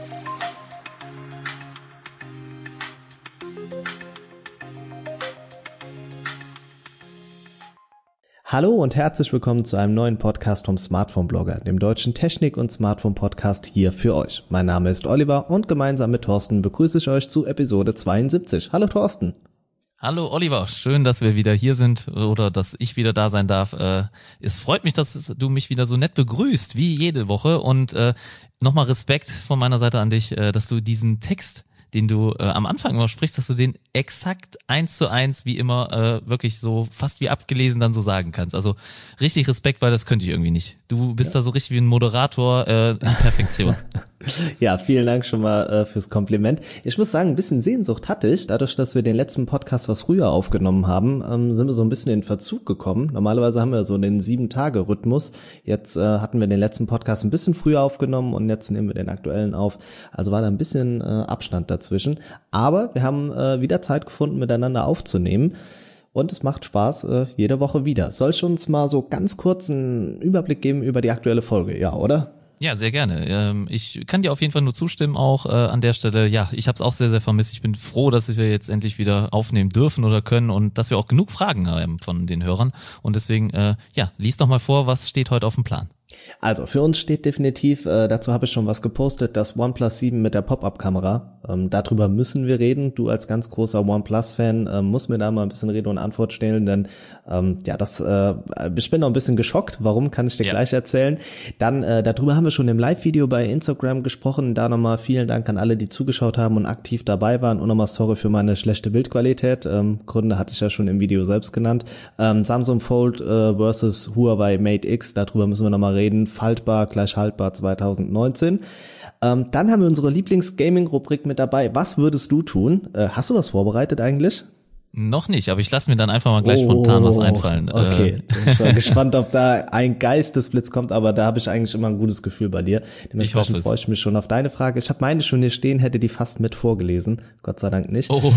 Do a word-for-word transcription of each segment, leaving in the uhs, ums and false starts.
Hallo und herzlich willkommen zu einem neuen Podcast vom Smartphone-Blogger, dem deutschen Technik- und Smartphone-Podcast hier für euch. Mein Name ist Oliver und gemeinsam mit Thorsten begrüße ich euch zu Episode zweiundsiebzig. Hallo Thorsten. Hallo Oliver, schön, dass wir wieder hier sind oder dass ich wieder da sein darf. Äh, es freut mich, dass du mich wieder so nett begrüßt, wie jede Woche. Und äh, nochmal Respekt von meiner Seite an dich, äh, dass du diesen Text, den du äh, am Anfang immer sprichst, dass du den exakt eins zu eins wie immer äh, wirklich so fast wie abgelesen dann so sagen kannst. Also richtig Respekt, weil das könnte ich irgendwie nicht. Du bist ja da so richtig wie ein Moderator äh, in Perfektion. Ja, vielen Dank schon mal äh, fürs Kompliment. Ich muss sagen, ein bisschen Sehnsucht hatte ich. Dadurch, dass wir den letzten Podcast was früher aufgenommen haben, ähm, sind wir so ein bisschen in Verzug gekommen. Normalerweise haben wir so den Sieben-Tage-Rhythmus. Jetzt äh, hatten wir den letzten Podcast ein bisschen früher aufgenommen und jetzt nehmen wir den aktuellen auf. Also war da ein bisschen äh, Abstand dazwischen. Aber wir haben äh, wieder Zeit gefunden, miteinander aufzunehmen. Und es macht Spaß, äh, jede Woche wieder. Soll ich uns mal so ganz kurz einen Überblick geben über die aktuelle Folge? Ja, oder? Ja, sehr gerne. Ich kann dir auf jeden Fall nur zustimmen auch äh, an der Stelle. Ja, ich habe es auch sehr, sehr vermisst. Ich bin froh, dass wir jetzt endlich wieder aufnehmen dürfen oder können und dass wir auch genug Fragen haben von den Hörern. Und deswegen, äh, ja, lies doch mal vor, was steht heute auf dem Plan. Also für uns steht definitiv, äh, dazu habe ich schon was gepostet, das OnePlus sieben mit der Pop-Up-Kamera. Ähm, darüber müssen wir reden. Du als ganz großer OnePlus-Fan äh, musst mir da mal ein bisschen Rede und Antwort stellen, denn ähm, ja, das äh, ich bin noch ein bisschen geschockt. Warum, kann ich dir ja gleich erzählen. Dann äh, darüber haben wir schon im Live-Video bei Instagram gesprochen. Da nochmal vielen Dank an alle, die zugeschaut haben und aktiv dabei waren. Und nochmal sorry für meine schlechte Bildqualität. Ähm, Gründe hatte ich ja schon im Video selbst genannt. Ähm, Samsung Fold äh, versus Huawei Mate X, darüber müssen wir nochmal reden. Faltbar gleich haltbar zwanzig neunzehn. Ähm, dann haben wir unsere Lieblings-Gaming-Rubrik mit dabei. Was würdest du tun? Äh, hast du was vorbereitet eigentlich? Noch nicht, aber ich lasse mir dann einfach mal gleich oh, spontan was einfallen. Okay, ich war gespannt, ob da ein Geistesblitz kommt, aber da habe ich eigentlich immer ein gutes Gefühl bei dir. Dementsprechend freue ich mich schon auf deine Frage. Ich habe meine schon hier stehen, hätte die fast mit vorgelesen. Gott sei Dank nicht. Oh.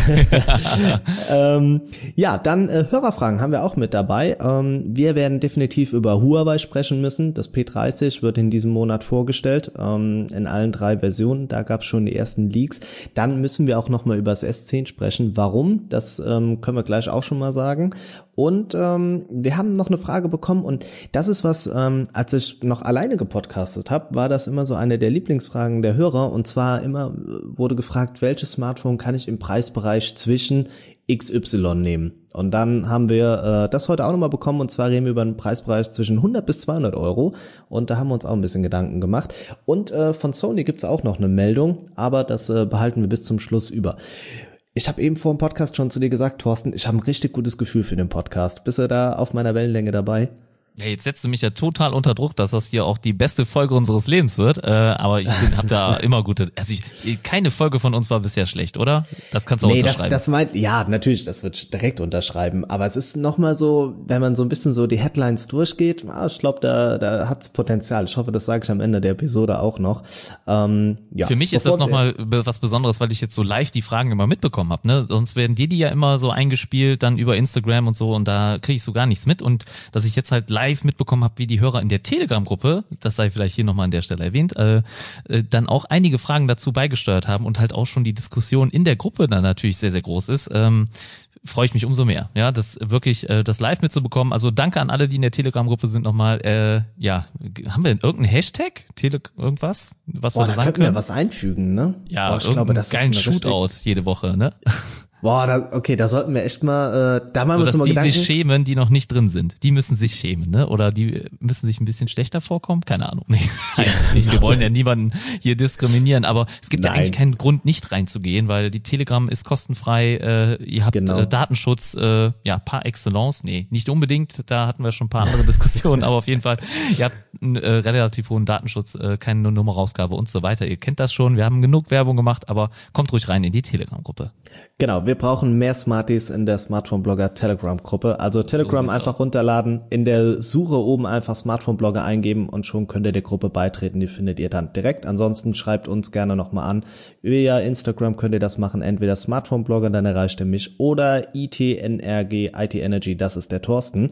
ähm, ja, dann äh, Hörerfragen haben wir auch mit dabei. Ähm, wir werden definitiv über Huawei sprechen müssen. Das P dreißig wird in diesem Monat vorgestellt, ähm, in allen drei Versionen. Da gab es schon die ersten Leaks. Dann müssen wir auch nochmal über das S zehn sprechen. Warum? Das ähm, können wir gleich auch schon mal sagen. Und ähm, wir haben noch eine Frage bekommen und das ist was, ähm, als ich noch alleine gepodcastet habe, war das immer so eine der Lieblingsfragen der Hörer. Und zwar immer wurde gefragt, welches Smartphone kann ich im Preisbereich zwischen X Y nehmen? Und dann haben wir äh, das heute auch nochmal bekommen und zwar reden wir über einen Preisbereich zwischen hundert bis zweihundert Euro und da haben wir uns auch ein bisschen Gedanken gemacht. Und äh, von Sony gibt's auch noch eine Meldung, aber das äh, behalten wir bis zum Schluss über. Ich habe eben vor dem Podcast schon zu dir gesagt, Thorsten, ich habe ein richtig gutes Gefühl für den Podcast. Bist du da auf meiner Wellenlänge dabei? Ja, jetzt setzt du mich ja total unter Druck, dass das hier auch die beste Folge unseres Lebens wird. Äh, aber ich habe da immer gute. Also ich, keine Folge von uns war bisher schlecht, oder? Das kannst du auch nee, unterschreiben. Das, das meint, ja, natürlich, das wird ich direkt unterschreiben. Aber es ist nochmal so, wenn man so ein bisschen so die Headlines durchgeht, ah, ich glaube, da, da hat's Potenzial. Ich hoffe, das sage ich am Ende der Episode auch noch. Ähm, ja. Für mich ist das nochmal was Besonderes, weil ich jetzt so live die Fragen immer mitbekommen habe. Ne? Sonst werden dir die ja immer so eingespielt, dann über Instagram und so, und da kriege ich so gar nichts mit. Und dass ich jetzt halt live mitbekommen habe, wie die Hörer in der Telegram-Gruppe, das sei vielleicht hier nochmal an der Stelle erwähnt, äh, äh, dann auch einige Fragen dazu beigesteuert haben und halt auch schon die Diskussion in der Gruppe dann natürlich sehr, sehr groß ist, ähm, freue ich mich umso mehr, ja, das wirklich, äh, das live mitzubekommen. Also danke an alle, die in der Telegram-Gruppe sind nochmal. Äh, ja, haben wir irgendeinen Hashtag? Tele irgendwas? Was Boah, wir da da sagen könnten können? wir was einfügen, ne? Ja, Boah, ich glaube, das geilen ist Shootout richtig... jede Woche, ne? Boah, da, okay, da sollten wir echt mal, äh, da machen so, wir uns mal die Gedanken. Sich schämen, die noch nicht drin sind. Die müssen sich schämen, ne? Oder die müssen sich ein bisschen schlechter vorkommen? Keine Ahnung. Nee, eigentlich nicht. Wir wollen ja niemanden hier diskriminieren, aber es gibt Nein. ja eigentlich keinen Grund, nicht reinzugehen, weil die Telegram ist kostenfrei, äh, ihr habt genau. äh, Datenschutz, äh, ja, par excellence. Nee, nicht unbedingt, da hatten wir schon ein paar andere Diskussionen, aber auf jeden Fall, ihr habt einen äh, relativ hohen Datenschutz, äh, keine Nummerrausgabe und so weiter. Ihr kennt das schon, wir haben genug Werbung gemacht, aber kommt ruhig rein in die Telegram-Gruppe. Genau, wir brauchen mehr Smarties in der Smartphone-Blogger Telegram-Gruppe. Also Telegram so einfach aus. runterladen, in der Suche oben einfach Smartphone-Blogger eingeben und schon könnt ihr der Gruppe beitreten. Die findet ihr dann direkt. Ansonsten schreibt uns gerne nochmal an. Via Instagram könnt ihr das machen, entweder Smartphone-Blogger, dann erreicht ihr mich, oder I T N R G, I T Energy, das ist der Thorsten.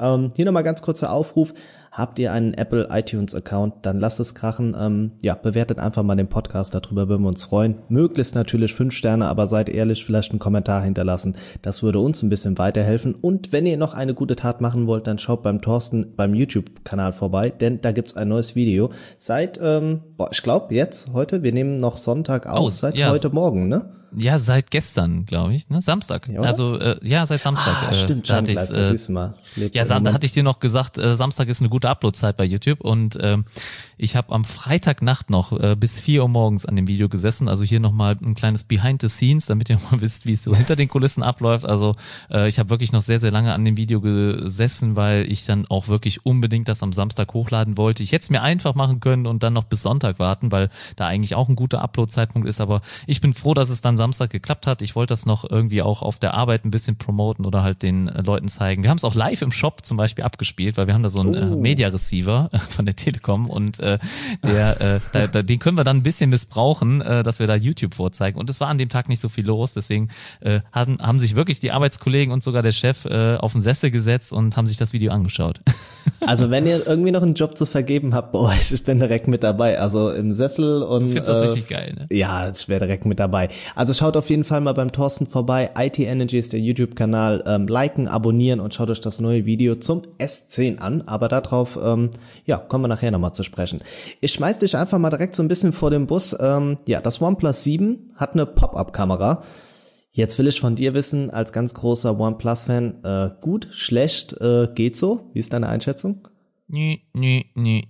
Ähm, hier nochmal ganz kurzer Aufruf. Habt ihr einen Apple iTunes Account, dann lasst es krachen. Ähm, ja, bewertet einfach mal den Podcast, darüber würden wir uns freuen. Möglichst natürlich fünf Sterne, aber seid ehrlich, vielleicht einen Kommentar hinterlassen. Das würde uns ein bisschen weiterhelfen. Und wenn ihr noch eine gute Tat machen wollt, dann schaut beim Thorsten beim YouTube-Kanal vorbei, denn da gibt's ein neues Video. Seit, ähm, boah, ich glaube jetzt, heute, wir nehmen noch Sonntag auf, Oh, seit ja, heute Morgen, ne? Ja, seit gestern, glaube ich, ne? Samstag. Ja, also äh, ja, seit Samstag. Ah, stimmt, äh, da hatte Scheibenkleister, ich's, äh, siehst du mal. Lebt Ja, im Sa- da Moment. hatte ich dir noch gesagt, äh, Samstag ist eine gute Uploadzeit bei YouTube und ähm, ich habe am Freitagnacht noch äh, bis vier Uhr morgens an dem Video gesessen. Also hier nochmal ein kleines Behind the Scenes, damit ihr mal wisst, wie es so hinter den Kulissen abläuft. Also äh, ich habe wirklich noch sehr, sehr lange an dem Video gesessen, weil ich dann auch wirklich unbedingt das am Samstag hochladen wollte. Ich hätte es mir einfach machen können und dann noch bis Sonntag warten, weil da eigentlich auch ein guter Upload-Zeitpunkt ist. Aber ich bin froh, dass es dann Samstag geklappt hat. Ich wollte das noch irgendwie auch auf der Arbeit ein bisschen promoten oder halt den äh, Leuten zeigen. Wir haben es auch live im Shop zum Beispiel abgespielt, weil wir haben da so einen äh, Oh. Media Receiver äh, von der Telekom und äh, der, äh, da, da, den können wir dann ein bisschen missbrauchen, äh, dass wir da YouTube vorzeigen. Und es war an dem Tag nicht so viel los, deswegen äh, haben, haben sich wirklich die Arbeitskollegen und sogar der Chef äh, auf den Sessel gesetzt und haben sich das Video angeschaut. Also wenn ihr irgendwie noch einen Job zu vergeben habt bei euch, ich bin direkt mit dabei. Also im Sessel und Du findest das äh, richtig geil, ne? Ja, ich wäre direkt mit dabei. Also schaut auf jeden Fall mal beim Thorsten vorbei. I T Energy ist der YouTube-Kanal. Ähm, liken, abonnieren und schaut euch das neue Video zum S zehn an. Aber darauf, ähm, ja, kommen wir nachher nochmal zu sprechen. Ich schmeiß dich einfach mal direkt so ein bisschen vor den Bus. Ähm, ja, das OnePlus sieben hat eine Pop-Up-Kamera. Jetzt will ich von dir wissen, als ganz großer OnePlus-Fan, äh, gut, schlecht, äh, geht so? Wie ist deine Einschätzung? Nee, nee, nee,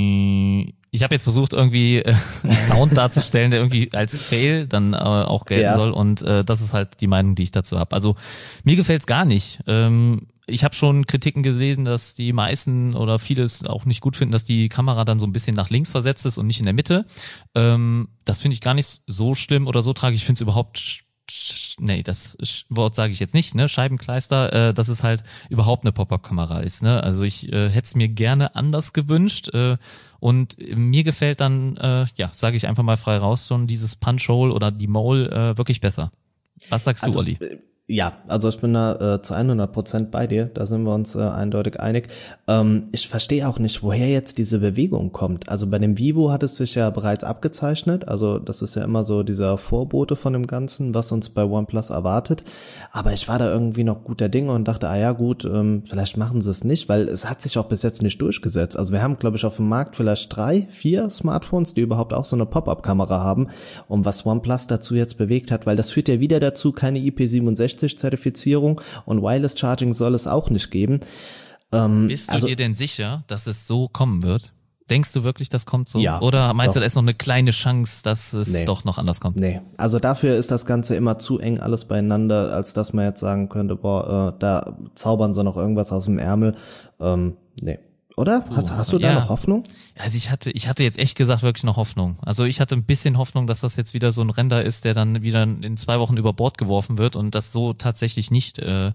nee. Ich habe jetzt versucht, irgendwie äh, einen Sound darzustellen, der irgendwie als Fail dann äh, auch gelten Ja. soll. Und äh, das ist halt die Meinung, die ich dazu habe. Also mir gefällt's gar nicht. Ähm, ich habe schon Kritiken gelesen, dass die meisten oder vieles auch nicht gut finden, dass die Kamera dann so ein bisschen nach links versetzt ist und nicht in der Mitte. Ähm, das finde ich gar nicht so schlimm oder so tragisch. Ich finde es überhaupt sch- sch- nee, das Sch- Wort sage ich jetzt nicht, ne? Scheibenkleister, äh, dass es halt überhaupt eine Pop-up-Kamera ist, ne? Also ich äh, hätte es mir gerne anders gewünscht. Äh, Und mir gefällt dann, äh, ja, sage ich einfach mal frei raus, schon dieses Punch-Hole oder die Mole äh, wirklich besser. Was sagst Also, du, Olli? äh, Ja, also ich bin da äh, zu hundert Prozent bei dir, da sind wir uns äh, eindeutig einig. Ähm, ich verstehe auch nicht, woher jetzt diese Bewegung kommt. Also bei dem Vivo hat es sich ja bereits abgezeichnet, also das ist ja immer so dieser Vorbote von dem Ganzen, was uns bei OnePlus erwartet. Aber ich war da irgendwie noch guter Dinge und dachte, ah ja gut, ähm, vielleicht machen sie es nicht, weil es hat sich auch bis jetzt nicht durchgesetzt. Also wir haben, glaube ich, auf dem Markt vielleicht drei, vier Smartphones, die überhaupt auch so eine Pop-up-Kamera haben. Und was OnePlus dazu jetzt bewegt hat, weil das führt ja wieder dazu, keine I P siebenundsechzig Zertifizierung und Wireless Charging soll es auch nicht geben. Ähm, Bist du also, dir denn sicher, dass es so kommen wird? Denkst du wirklich, das kommt so? Ja, Oder meinst doch. du, da ist noch eine kleine Chance, dass es Nee. doch noch anders kommt? Nee, also dafür ist das Ganze immer zu eng alles beieinander, als dass man jetzt sagen könnte, boah, äh, da zaubern sie noch irgendwas aus dem Ärmel. Ähm, nee. Oder? Hast, hast du da ja. noch Hoffnung? Also ich hatte, ich hatte jetzt echt gesagt wirklich noch Hoffnung. Also ich hatte ein bisschen Hoffnung, dass das jetzt wieder so ein Render ist, der dann wieder in zwei Wochen über Bord geworfen wird und das so tatsächlich nicht äh,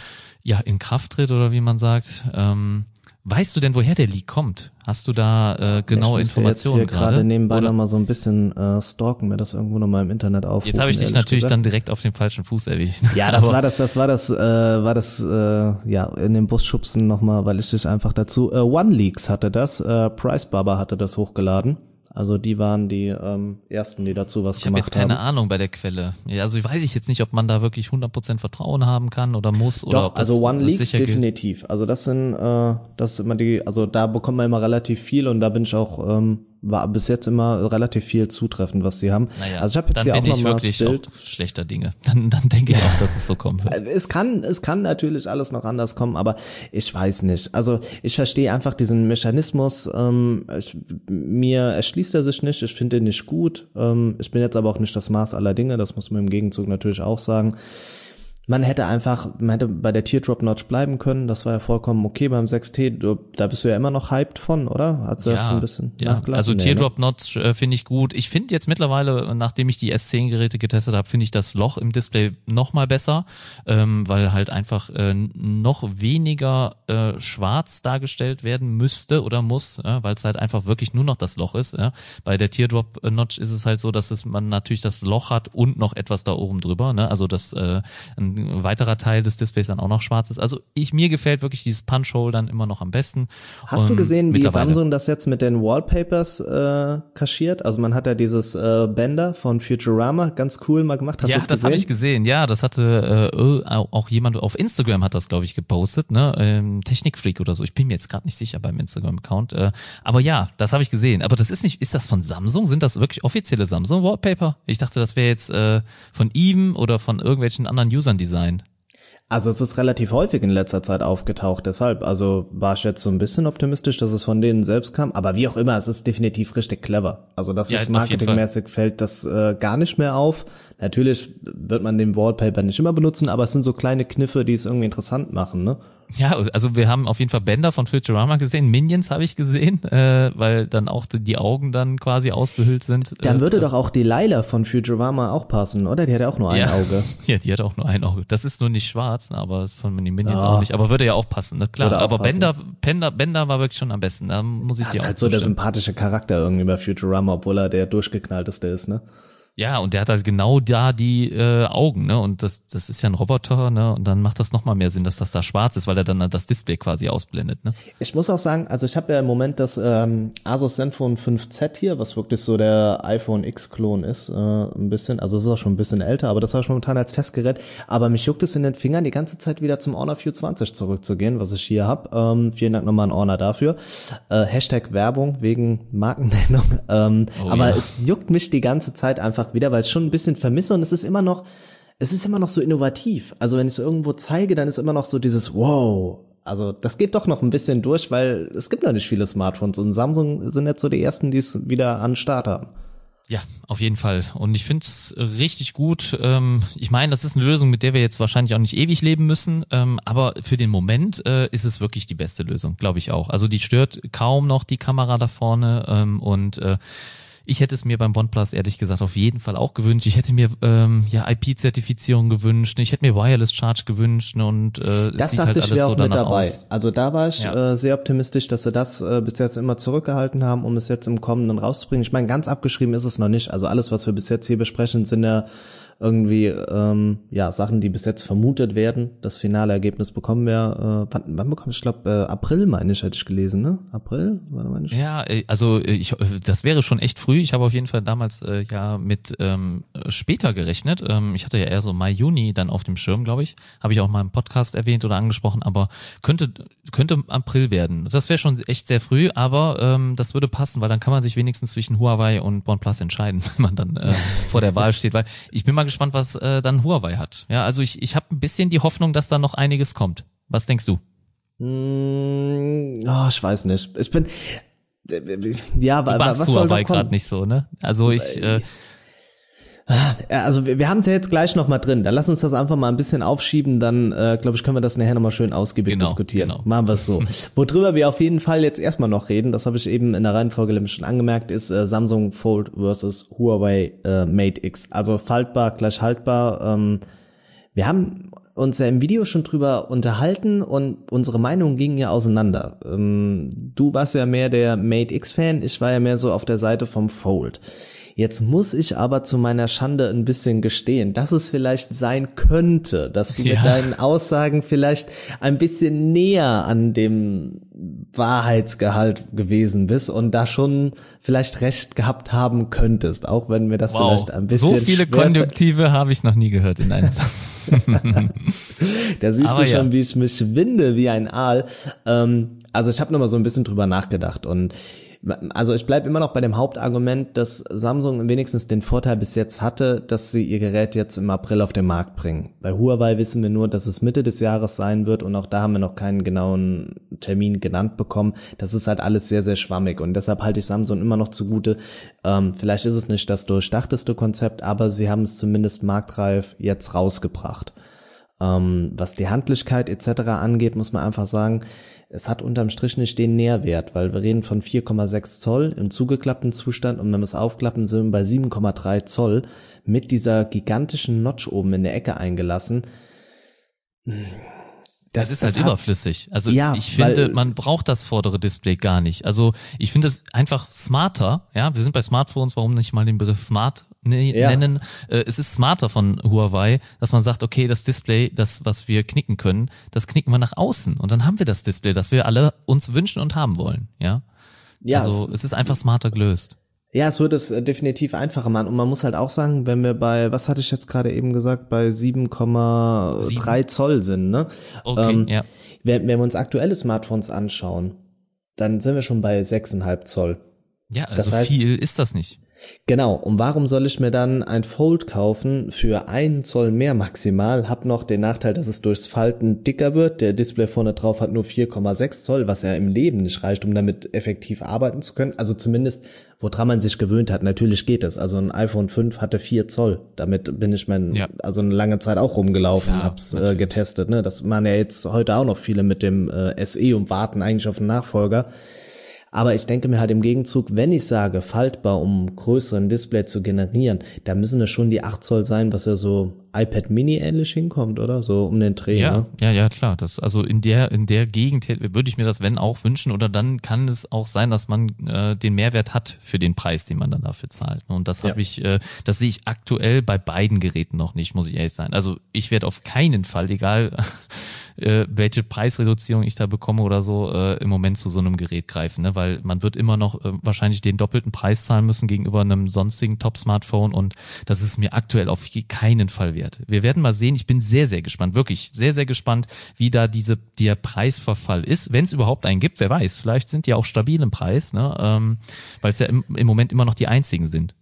ja in Kraft tritt oder wie man sagt. Ähm, weißt du denn, woher der Leak kommt? Hast du da äh, genaue ich Informationen jetzt hier gerade gerade? nebenbei Oder- noch mal so ein bisschen äh, stalken, mir das irgendwo noch mal im Internet aufrufen. Jetzt habe ich dich ehrlich natürlich gesagt. dann direkt auf den falschen Fuß erwischt. Ja, das Aber- war das, das war das, äh, war das, äh, ja, in den Bus schubsen nochmal, weil ich dich einfach dazu, äh, OneLeaks hatte das, äh, Price Baba hatte das hochgeladen. Also die waren die ähm, ersten, die dazu was Ich habe gemacht jetzt keine haben. Ahnung bei der Quelle. Ja, also weiß ich jetzt nicht, ob man da wirklich hundert Prozent Vertrauen haben kann oder muss oder Doch, ob das also als OneLeaks sicher gilt. definitiv. Also das sind, äh, das ist immer die, also da bekommt man immer relativ viel und da bin ich auch, ähm, war bis jetzt immer relativ viel zutreffend, was sie haben. Naja, also ich habe jetzt dann hier auch bin noch ich mal das wirklich Bild. auf schlechter Dinge. Dann, dann denke ich auch, dass es so kommen wird. Es kann, es kann natürlich alles noch anders kommen, aber ich weiß nicht. Also ich verstehe einfach diesen Mechanismus. Ähm, ich, mir erschließt er sich nicht. Ich finde ihn nicht gut. Ähm, ich bin jetzt aber auch nicht das Maß aller Dinge. Das muss man im Gegenzug natürlich auch sagen. Man hätte einfach, man hätte bei der Teardrop-Notch bleiben können. Das war ja vollkommen okay beim sechs T. Du, da bist du ja immer noch hyped von, oder? Hat das ein bisschen ja. nachgelassen? Also Nee, Teardrop Notch äh, finde ich gut. Ich finde jetzt mittlerweile, nachdem ich die S zehn Geräte getestet habe, finde ich das Loch im Display noch mal besser, ähm, weil halt einfach äh, noch weniger äh, schwarz dargestellt werden müsste oder muss, äh, weil es halt einfach wirklich nur noch das Loch ist. Äh. Bei der Teardrop Notch ist es halt so, dass es man natürlich das Loch hat und noch etwas da oben drüber, ne? Also das äh, ein ein weiterer Teil des Displays dann auch noch schwarz ist. Also ich mir gefällt wirklich dieses Punch-Hole dann immer noch am besten. Hast Und du gesehen, wie Samsung das jetzt mit den Wallpapers äh, kaschiert? Also man hat ja dieses äh, Bänder von Futurama ganz cool mal gemacht. Hast ja, du das habe ich gesehen. Ja, das hatte äh, auch jemand auf Instagram hat das, glaube ich, gepostet, ne? Ähm, Technikfreak oder so. Ich bin mir jetzt gerade nicht sicher beim Instagram-Account. Äh, aber ja, das habe ich gesehen. Aber das ist nicht, ist das von Samsung? Sind das wirklich offizielle Samsung-Wallpaper? Ich dachte, das wäre jetzt äh, von ihm oder von irgendwelchen anderen Usern designt. Also es ist relativ häufig in letzter Zeit aufgetaucht, deshalb, also war ich jetzt so ein bisschen optimistisch, dass es von denen selbst kam, aber wie auch immer, es ist definitiv richtig clever. Also das Ja, ist auf jeden marketingmäßig, fällt das äh, gar nicht mehr auf. Natürlich wird man den Wallpaper nicht immer benutzen, aber es sind so kleine Kniffe, die es irgendwie interessant machen, ne? Ja, also wir haben auf jeden Fall Bänder von Futurama gesehen, Minions habe ich gesehen, äh, weil dann auch die Augen dann quasi ausgehöhlt sind. Dann äh, würde das, doch auch die Layla von Futurama auch passen, oder? Die hat ja auch nur ein ja. Auge. Ja, die hat auch nur ein Auge. Das ist nur nicht schwarz, aber das ist von den Minions Ah. auch nicht. Aber würde ja auch passen, ne? Klar. Würde auch Aber passen. Bänder, Bänder, Bänder war wirklich schon am besten. Da muss ich Das dir ist auch halt so der zustimmen. sympathische Charakter irgendwie bei Futurama, obwohl er der durchgeknallteste ist, ne? Ja, und der hat halt genau da die äh, Augen, ne? Und das das ist ja ein Roboter, ne? Und dann macht das nochmal mehr Sinn, dass das da schwarz ist, weil er dann das Display quasi ausblendet, ne? Ich muss auch sagen, also ich habe ja im Moment das ähm, Asus Zenfone fünf Z hier, was wirklich so der iPhone X-Klon ist, äh, ein bisschen. Also es ist auch schon ein bisschen älter, aber das habe ich momentan als Testgerät. Aber mich juckt es in den Fingern, die ganze Zeit wieder zum Honor View zwanzig zurückzugehen, was ich hier habe. Ähm, vielen Dank nochmal an Honor dafür. Äh, Hashtag Werbung wegen Markennennung. Ähm, Oh, aber ja. es juckt mich die ganze Zeit einfach wieder, weil ich schon ein bisschen vermisse und es ist immer noch, es ist immer noch so innovativ. Also wenn ich es irgendwo zeige, dann ist immer noch so dieses Wow. Also das geht doch noch ein bisschen durch, weil es gibt noch nicht viele Smartphones und Samsung sind jetzt so die ersten, die es wieder an den Start haben. Ja, auf jeden Fall. Und ich finde es richtig gut. Ähm, ich meine, das ist eine Lösung, mit der wir jetzt wahrscheinlich auch nicht ewig leben müssen. Ähm, aber für den Moment äh, ist es wirklich die beste Lösung, glaube ich auch. Also die stört kaum noch die Kamera da vorne ähm, und äh, ich hätte es mir beim OnePlus ehrlich gesagt auf jeden Fall auch gewünscht. Ich hätte mir ähm, ja I P-Zertifizierung gewünscht. Ich hätte mir Wireless Charge gewünscht, ne, und äh, es Das sieht dachte halt ich alles wäre so auch mit danach dabei. aus. Also da war ich Ja. äh, sehr optimistisch, dass sie das äh, bis jetzt immer zurückgehalten haben, um es jetzt im Kommenden rauszubringen. Ich meine, ganz abgeschrieben ist es noch nicht. Also alles, was wir bis jetzt hier besprechen, sind ja irgendwie ähm, ja Sachen, die bis jetzt vermutet werden. Das finale Ergebnis bekommen wir, äh, wann, wann bekommen wir, ich glaube, äh, April, meine ich, hätte ich gelesen, ne? April? Warte, meine ich. Ja, äh, also äh, ich, das wäre schon echt früh. Ich habe auf jeden Fall damals äh, ja mit ähm, später gerechnet. Ähm, ich hatte ja eher so Mai, Juni dann auf dem Schirm, glaube ich. Habe ich auch mal im Podcast erwähnt oder angesprochen, aber könnte könnte April werden. Das wäre schon echt sehr früh, aber ähm, das würde passen, weil dann kann man sich wenigstens zwischen Huawei und OnePlus entscheiden, wenn man dann äh, vor der Wahl steht. Weil ich bin mal gespannt, was äh, dann Huawei hat. Ja, also ich ich habe ein bisschen die Hoffnung, dass da noch einiges kommt. Was denkst du? Mm, oh, ich weiß nicht. Ich bin ja, Du wa- wa- magst was soll Huawei noch kommen? gerade nicht so, ne? Also ich äh, Ja, also wir, wir haben es ja jetzt gleich noch mal drin. Dann lass uns das einfach mal ein bisschen aufschieben. Dann, äh, glaube ich, können wir das nachher noch mal schön ausgiebig Genau, diskutieren. genau. Machen wir es so. Worüber wir auf jeden Fall jetzt erstmal noch reden, das habe ich eben in der Reihenfolge nämlich schon angemerkt, ist äh, Samsung Fold versus Huawei äh, Mate X. Also faltbar gleich haltbar. Ähm, wir haben uns ja im Video schon drüber unterhalten und unsere Meinungen gingen ja auseinander. Ähm, du warst ja mehr der Mate X-Fan, ich war ja mehr so auf der Seite vom Fold. Jetzt muss ich aber zu meiner Schande ein bisschen gestehen, dass es vielleicht sein könnte, dass du Ja. mit deinen Aussagen vielleicht ein bisschen näher an dem Wahrheitsgehalt gewesen bist und da schon vielleicht recht gehabt haben könntest, auch wenn mir das wow, vielleicht ein bisschen so viele schwer- Konjunktive habe ich noch nie gehört in einem Satz. Da siehst Aber du schon, ja. wie ich mich winde wie ein Aal. Ähm, also ich habe noch mal so ein bisschen drüber nachgedacht und also ich bleibe immer noch bei dem Hauptargument, dass Samsung wenigstens den Vorteil bis jetzt hatte, dass sie ihr Gerät jetzt im April auf den Markt bringen. Bei Huawei wissen wir nur, dass es Mitte des Jahres sein wird und auch da haben wir noch keinen genauen Termin genannt bekommen. Das ist halt alles sehr, sehr schwammig und deshalb halte ich Samsung immer noch zugute. Ähm, vielleicht ist es nicht das durchdachteste Konzept, aber sie haben es zumindest marktreif jetzt rausgebracht. Ähm, was die Handlichkeit et cetera angeht, muss man einfach sagen, es hat unterm Strich nicht den Nährwert, weil wir reden von vier Komma sechs Zoll im zugeklappten Zustand und wenn wir es aufklappen, sind wir bei sieben Komma drei Zoll mit dieser gigantischen Notch oben in der Ecke eingelassen. Das ist halt hat- überflüssig. Also Ja, ich finde, weil- man braucht das vordere Display gar nicht. Also ich finde es einfach smarter. Ja, wir sind bei Smartphones, warum nicht mal den Begriff Smart ne- Ja. nennen. Äh, es ist smarter von Huawei, dass man sagt, okay, das Display, das, was wir knicken können, das knicken wir nach außen. Und dann haben wir das Display, das wir alle uns wünschen und haben wollen, ja. Ja, Also es, es ist einfach smarter gelöst. ja, es würde es äh, definitiv einfacher machen. Und man muss halt auch sagen, wenn wir bei, was hatte ich jetzt gerade eben gesagt, bei sieben Komma drei Zoll sind, ne? Okay, ähm, ja. wenn, wenn wir uns aktuelle Smartphones anschauen, dann sind wir schon bei sechs Komma fünf Zoll. Ja, also Das heißt- viel ist das nicht. Genau, und warum soll ich mir dann ein Fold kaufen für einen Zoll mehr maximal? Hab noch den Nachteil, dass es durchs Falten dicker wird. Der Display vorne drauf hat nur vier Komma sechs Zoll, was ja im Leben nicht reicht, um damit effektiv arbeiten zu können. Also zumindest, woran man sich gewöhnt hat. Natürlich geht es. Also ein iPhone fünf hatte vier Zoll. Damit bin ich mein, Ja. also eine lange Zeit auch rumgelaufen Klar, und hab's äh, natürlich. getestet. Ne? Das machen ja jetzt heute auch noch viele mit dem äh, S E und warten eigentlich auf den Nachfolger. Aber ich denke mir halt im Gegenzug, wenn ich sage, faltbar, um größeren Display zu generieren, da müssen es schon die acht Zoll sein, was ja so iPad Mini ähnlich hinkommt, oder? So um den Dreh, Ja, ne? ja, ja, klar. Das, also in der, in der Gegend hätte- würde ich mir das, wenn auch wünschen, oder dann kann es auch sein, dass man äh, den Mehrwert hat für den Preis, den man dann dafür zahlt. Und das Ja. habe ich, äh, das sehe ich aktuell bei beiden Geräten noch nicht, muss ich ehrlich sein. Also ich werde auf keinen Fall, egal äh, welche Preisreduzierung ich da bekomme oder so, äh, im Moment zu so einem Gerät greifen, ne? Weil man wird immer noch äh, wahrscheinlich den doppelten Preis zahlen müssen gegenüber einem sonstigen Top-Smartphone, und das ist mir aktuell auf keinen Fall wert. Wir werden mal sehen, ich bin sehr, sehr gespannt, wirklich sehr, sehr gespannt, wie da diese der Preisverfall ist, wenn es überhaupt einen gibt, wer weiß, vielleicht sind die auch stabil im Preis, ne? ähm, weil es ja im, im Moment immer noch die einzigen sind.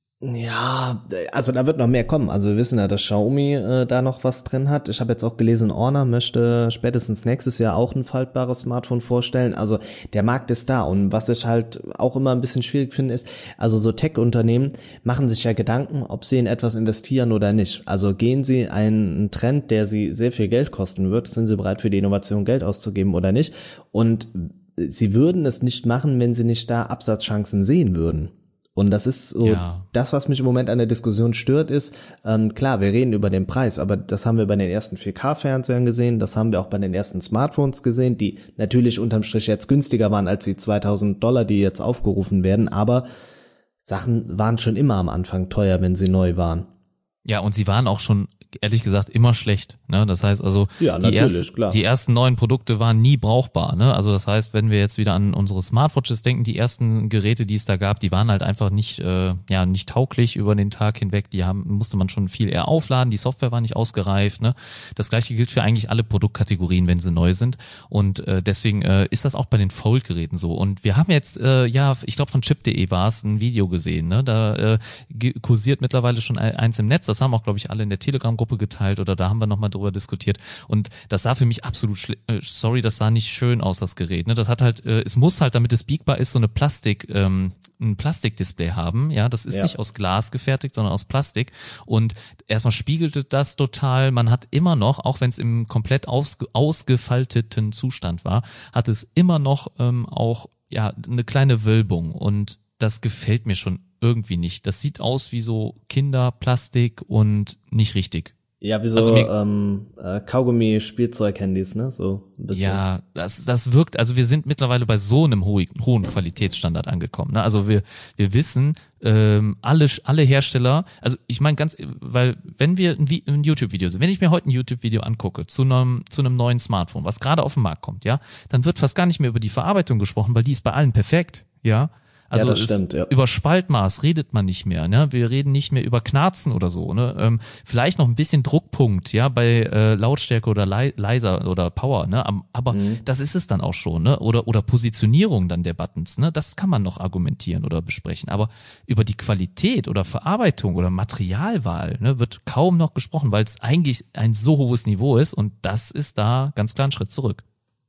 Ja, also da wird noch mehr kommen. Also wir wissen ja, dass Xiaomi äh, da noch was drin hat. Ich habe jetzt auch gelesen, Honor möchte spätestens nächstes Jahr auch ein faltbares Smartphone vorstellen. Also der Markt ist da. Und was ich halt auch immer ein bisschen schwierig finde, ist, also so Tech-Unternehmen machen sich ja Gedanken, ob sie in etwas investieren oder nicht. Also gehen sie einen Trend, der sie sehr viel Geld kosten wird, sind sie bereit für die Innovation Geld auszugeben oder nicht? Und sie würden es nicht machen, wenn sie nicht da Absatzchancen sehen würden. Und das ist so, Ja. das, was mich im Moment an der Diskussion stört, ist, ähm, klar, wir reden über den Preis, aber das haben wir bei den ersten vier K-Fernsehern gesehen, das haben wir auch bei den ersten Smartphones gesehen, die natürlich unterm Strich jetzt günstiger waren als die zweitausend Dollar, die jetzt aufgerufen werden, aber Sachen waren schon immer am Anfang teuer, wenn sie neu waren. Ja, und sie waren auch schon, ehrlich gesagt, immer schlecht. Ne? Das heißt also, Ja, die, natürlich, erst, klar. die ersten neuen Produkte waren nie brauchbar. Ne? Also das heißt, wenn wir jetzt wieder an unsere Smartwatches denken, die ersten Geräte, die es da gab, die waren halt einfach nicht, äh, ja, nicht tauglich über den Tag hinweg. Die haben, musste man schon viel eher aufladen. Die Software war nicht ausgereift. Ne? Das Gleiche gilt für eigentlich alle Produktkategorien, wenn sie neu sind. Und äh, deswegen äh, ist das auch bei den Fold-Geräten so. Und wir haben jetzt, äh, ja, ich glaube von chip punkt de war es, ein Video gesehen. Ne? Da äh, ge- kursiert mittlerweile schon eins im Netz. Das haben auch, glaube ich, alle in der Telegram-Gruppe geteilt, oder da haben wir nochmal drüber diskutiert. Und das sah für mich absolut, schl- äh, sorry, das sah nicht schön aus, das Gerät. Ne? Das hat halt, äh, es muss halt, damit es biegbar ist, so eine Plastik, ähm, ein Plastikdisplay haben. Ja, das ist Ja. nicht aus Glas gefertigt, sondern aus Plastik. Und erstmal spiegelte das total. Man hat immer noch, auch wenn es im komplett ausge- ausgefalteten Zustand war, hat es immer noch ähm, auch ja eine kleine Wölbung. Und das gefällt mir schon irgendwie nicht. Das sieht aus wie so Kinderplastik und nicht richtig. Ja, wie so Also mir- ähm, äh, Kaugummi-Spielzeug-Handys, ne? So ein bisschen. Ja, das, das wirkt, also wir sind mittlerweile bei so einem hohen, hohen Qualitätsstandard angekommen. Ne? Also wir, wir wissen, ähm, alle, alle Hersteller, also ich meine ganz, weil wenn wir ein, Vi- ein YouTube-Video sehen, wenn ich mir heute ein YouTube-Video angucke zu einem, zu einem neuen Smartphone, was gerade auf den Markt kommt, ja, dann wird fast gar nicht mehr über die Verarbeitung gesprochen, weil die ist bei allen perfekt, ja. Also das es- stimmt, ja. über Spaltmaß redet man nicht mehr, ne? Wir reden nicht mehr über Knarzen oder so, ne? Ähm, vielleicht noch ein bisschen Druckpunkt, ja, bei äh, Lautstärke oder lei leiser oder Power, ne? Am- Aber Mhm. das ist es dann auch schon, ne? Oder oder Positionierung dann der Buttons, ne? Das kann man noch argumentieren oder besprechen. Aber über die Qualität oder Verarbeitung oder Materialwahl, ne, wird kaum noch gesprochen, weil es eigentlich ein so hohes Niveau ist, und das ist da ganz klar ein Schritt zurück.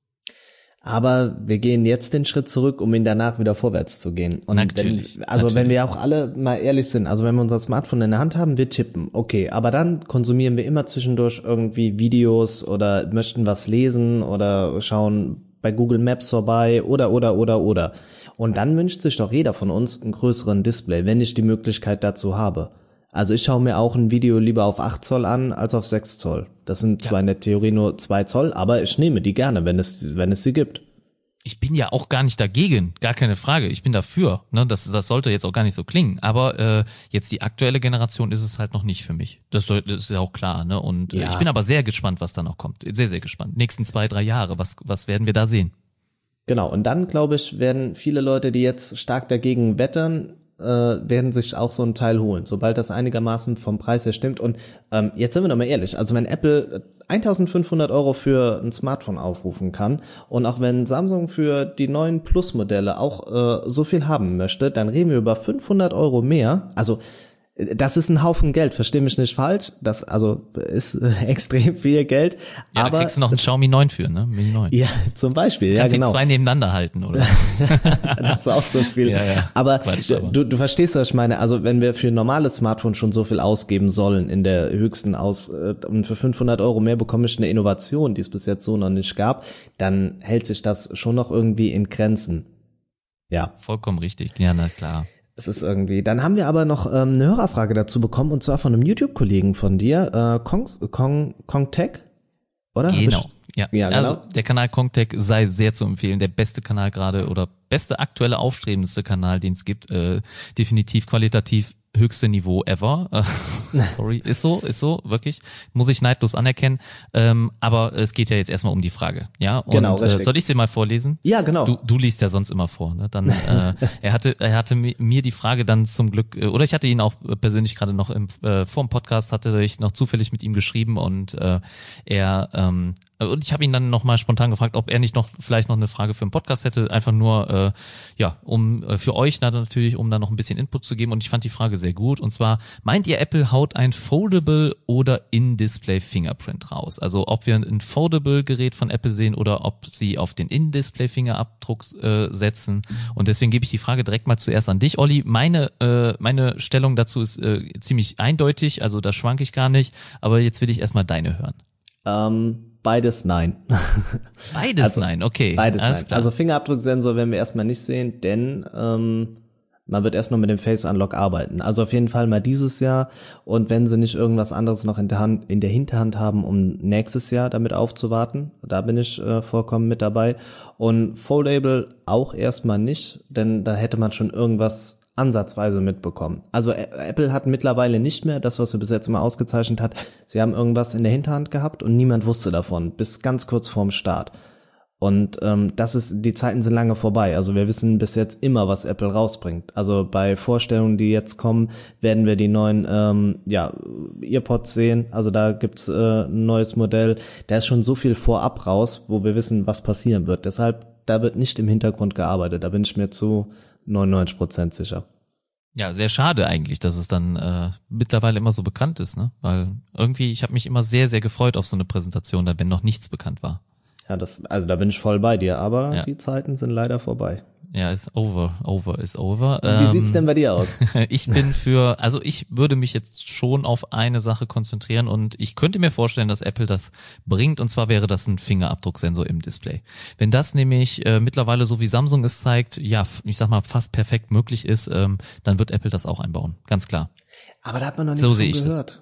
Aber wir gehen jetzt den Schritt zurück, um ihn danach wieder vorwärts zu gehen. Und Natürlich, wenn, also natürlich. wenn wir auch alle mal ehrlich sind, also wenn wir unser Smartphone in der Hand haben, wir tippen, okay, aber dann konsumieren wir immer zwischendurch irgendwie Videos oder möchten was lesen oder schauen bei Google Maps vorbei oder, oder, oder, oder. Und dann wünscht sich doch jeder von uns einen größeren Display, wenn ich die Möglichkeit dazu habe. Also ich schaue mir auch ein Video lieber auf acht Zoll an als auf sechs Zoll. Das sind zwar in der Theorie nur zwei Zoll, aber ich nehme die gerne, wenn es, wenn es sie gibt. Ich bin ja auch gar nicht dagegen, gar keine Frage. Ich bin dafür. Ne? Das, das sollte jetzt auch gar nicht so klingen. Aber äh, jetzt die aktuelle Generation ist es halt noch nicht für mich. Das, das ist ja auch klar. Ne? Und äh, Ja. ich bin aber sehr gespannt, was da noch kommt. Sehr, sehr gespannt. Nächsten zwei, drei Jahre, was, was werden wir da sehen? Genau, und dann, glaube ich, werden viele Leute, die jetzt stark dagegen wettern, äh, werden sich auch so einen Teil holen, sobald das einigermaßen vom Preis her stimmt. Und ähm, jetzt sind wir doch mal ehrlich, also wenn Apple eintausendfünfhundert Euro für ein Smartphone aufrufen kann und auch wenn Samsung für die neuen Plus-Modelle auch äh, so viel haben möchte, dann reden wir über fünfhundert Euro mehr. Also das ist ein Haufen Geld, versteh mich nicht falsch. Das also ist äh, extrem viel Geld. Ja, aber da kriegst du noch einen Xiaomi neun für, ne? Mi neun. Ja, zum Beispiel. Kannst ja, genau. die zwei nebeneinander halten, oder? Das ist auch so viel. Ja, ja. Aber, Quatsch, aber du, du verstehst, was ich meine. Also wenn wir für ein normales Smartphone schon so viel ausgeben sollen in der höchsten Aus äh, und für fünfhundert Euro mehr bekomme ich eine Innovation, die es bis jetzt so noch nicht gab, dann hält sich das schon noch irgendwie in Grenzen. Ja. Vollkommen richtig. Ja, na klar. Es ist irgendwie. Dann haben wir aber noch ähm, eine Hörerfrage dazu bekommen und zwar von einem YouTube-Kollegen von dir, äh, Kongs, Kong, Kongtech, oder? Genau. Ja, ja genau. Also der Kanal Kongtech sei sehr zu empfehlen. Der beste Kanal gerade oder beste aktuelle aufstrebendste Kanal, den es gibt. Äh, definitiv qualitativ höchste Niveau ever. Sorry, ist so, ist so, wirklich. Muss ich neidlos anerkennen. Ähm, aber es geht ja jetzt erstmal um die Frage. Ja, und Genau, äh, soll ich sie mal vorlesen? Ja, genau. Du, du liest ja sonst immer vor. Ne? Dann äh, er hatte er hatte mir die Frage dann zum Glück, äh, oder ich hatte ihn auch persönlich gerade noch im äh, vor dem Podcast, hatte ich noch zufällig mit ihm geschrieben und äh, er ähm, und ich habe ihn dann nochmal spontan gefragt, ob er nicht noch vielleicht noch eine Frage für einen Podcast hätte, einfach nur äh, ja, um äh, für euch na, natürlich, um da noch ein bisschen Input zu geben. Und ich fand die Frage sehr gut. Und zwar, meint ihr, Apple haut ein Foldable oder In-Display Fingerprint raus? Also ob wir ein Foldable-Gerät von Apple sehen oder ob sie auf den In-Display Fingerabdruck äh, setzen. Und deswegen gebe ich die Frage direkt mal zuerst an dich, Olli. Meine äh, meine Stellung dazu ist äh, ziemlich eindeutig, also da schwanke ich gar nicht. Aber jetzt will ich erstmal deine hören. Ähm, beides nein. Beides also, nein, okay. Beides Alles nein. klar. Also Fingerabdrucksensor werden wir erstmal nicht sehen, denn ähm, man wird erst noch mit dem Face Unlock arbeiten. Also auf jeden Fall mal dieses Jahr und wenn sie nicht irgendwas anderes noch in der Hand, in der Hinterhand haben, um nächstes Jahr damit aufzuwarten, da bin ich äh, vollkommen mit dabei. Und Foldable auch erstmal nicht, denn da hätte man schon irgendwas ansatzweise mitbekommen. Also Apple hat mittlerweile nicht mehr das, was sie bis jetzt immer ausgezeichnet hat. Sie haben irgendwas in der Hinterhand gehabt und niemand wusste davon, bis ganz kurz vorm Start. Und ähm, das ist, die Zeiten sind lange vorbei. Also wir wissen bis jetzt immer, was Apple rausbringt. Also bei Vorstellungen, die jetzt kommen, werden wir die neuen ähm, ja, EarPods sehen. Also da gibt's äh, ein neues Modell. Da ist schon so viel vorab raus, wo wir wissen, was passieren wird. Deshalb, da wird nicht im Hintergrund gearbeitet. Da bin ich mir zu neunundneunzig Prozent sicher. Ja, sehr schade eigentlich, dass es dann äh, mittlerweile immer so bekannt ist, ne? Weil irgendwie, ich habe mich immer sehr, sehr gefreut auf so eine Präsentation, da wenn noch nichts bekannt war. Ja, das, also da bin ich voll bei dir, aber Ja. die Zeiten sind leider vorbei. Ja, ist over, over ist over. Wie Ähm, sieht's denn bei dir aus? Ich bin für, also ich würde mich jetzt schon auf eine Sache konzentrieren und ich könnte mir vorstellen, dass Apple das bringt und zwar wäre das ein Fingerabdrucksensor im Display. Wenn das nämlich äh, mittlerweile so wie Samsung es zeigt, ja, ich sag mal fast perfekt möglich ist, ähm, dann wird Apple das auch einbauen, ganz klar. Aber da hat man noch So nichts sehe von ich das. gehört.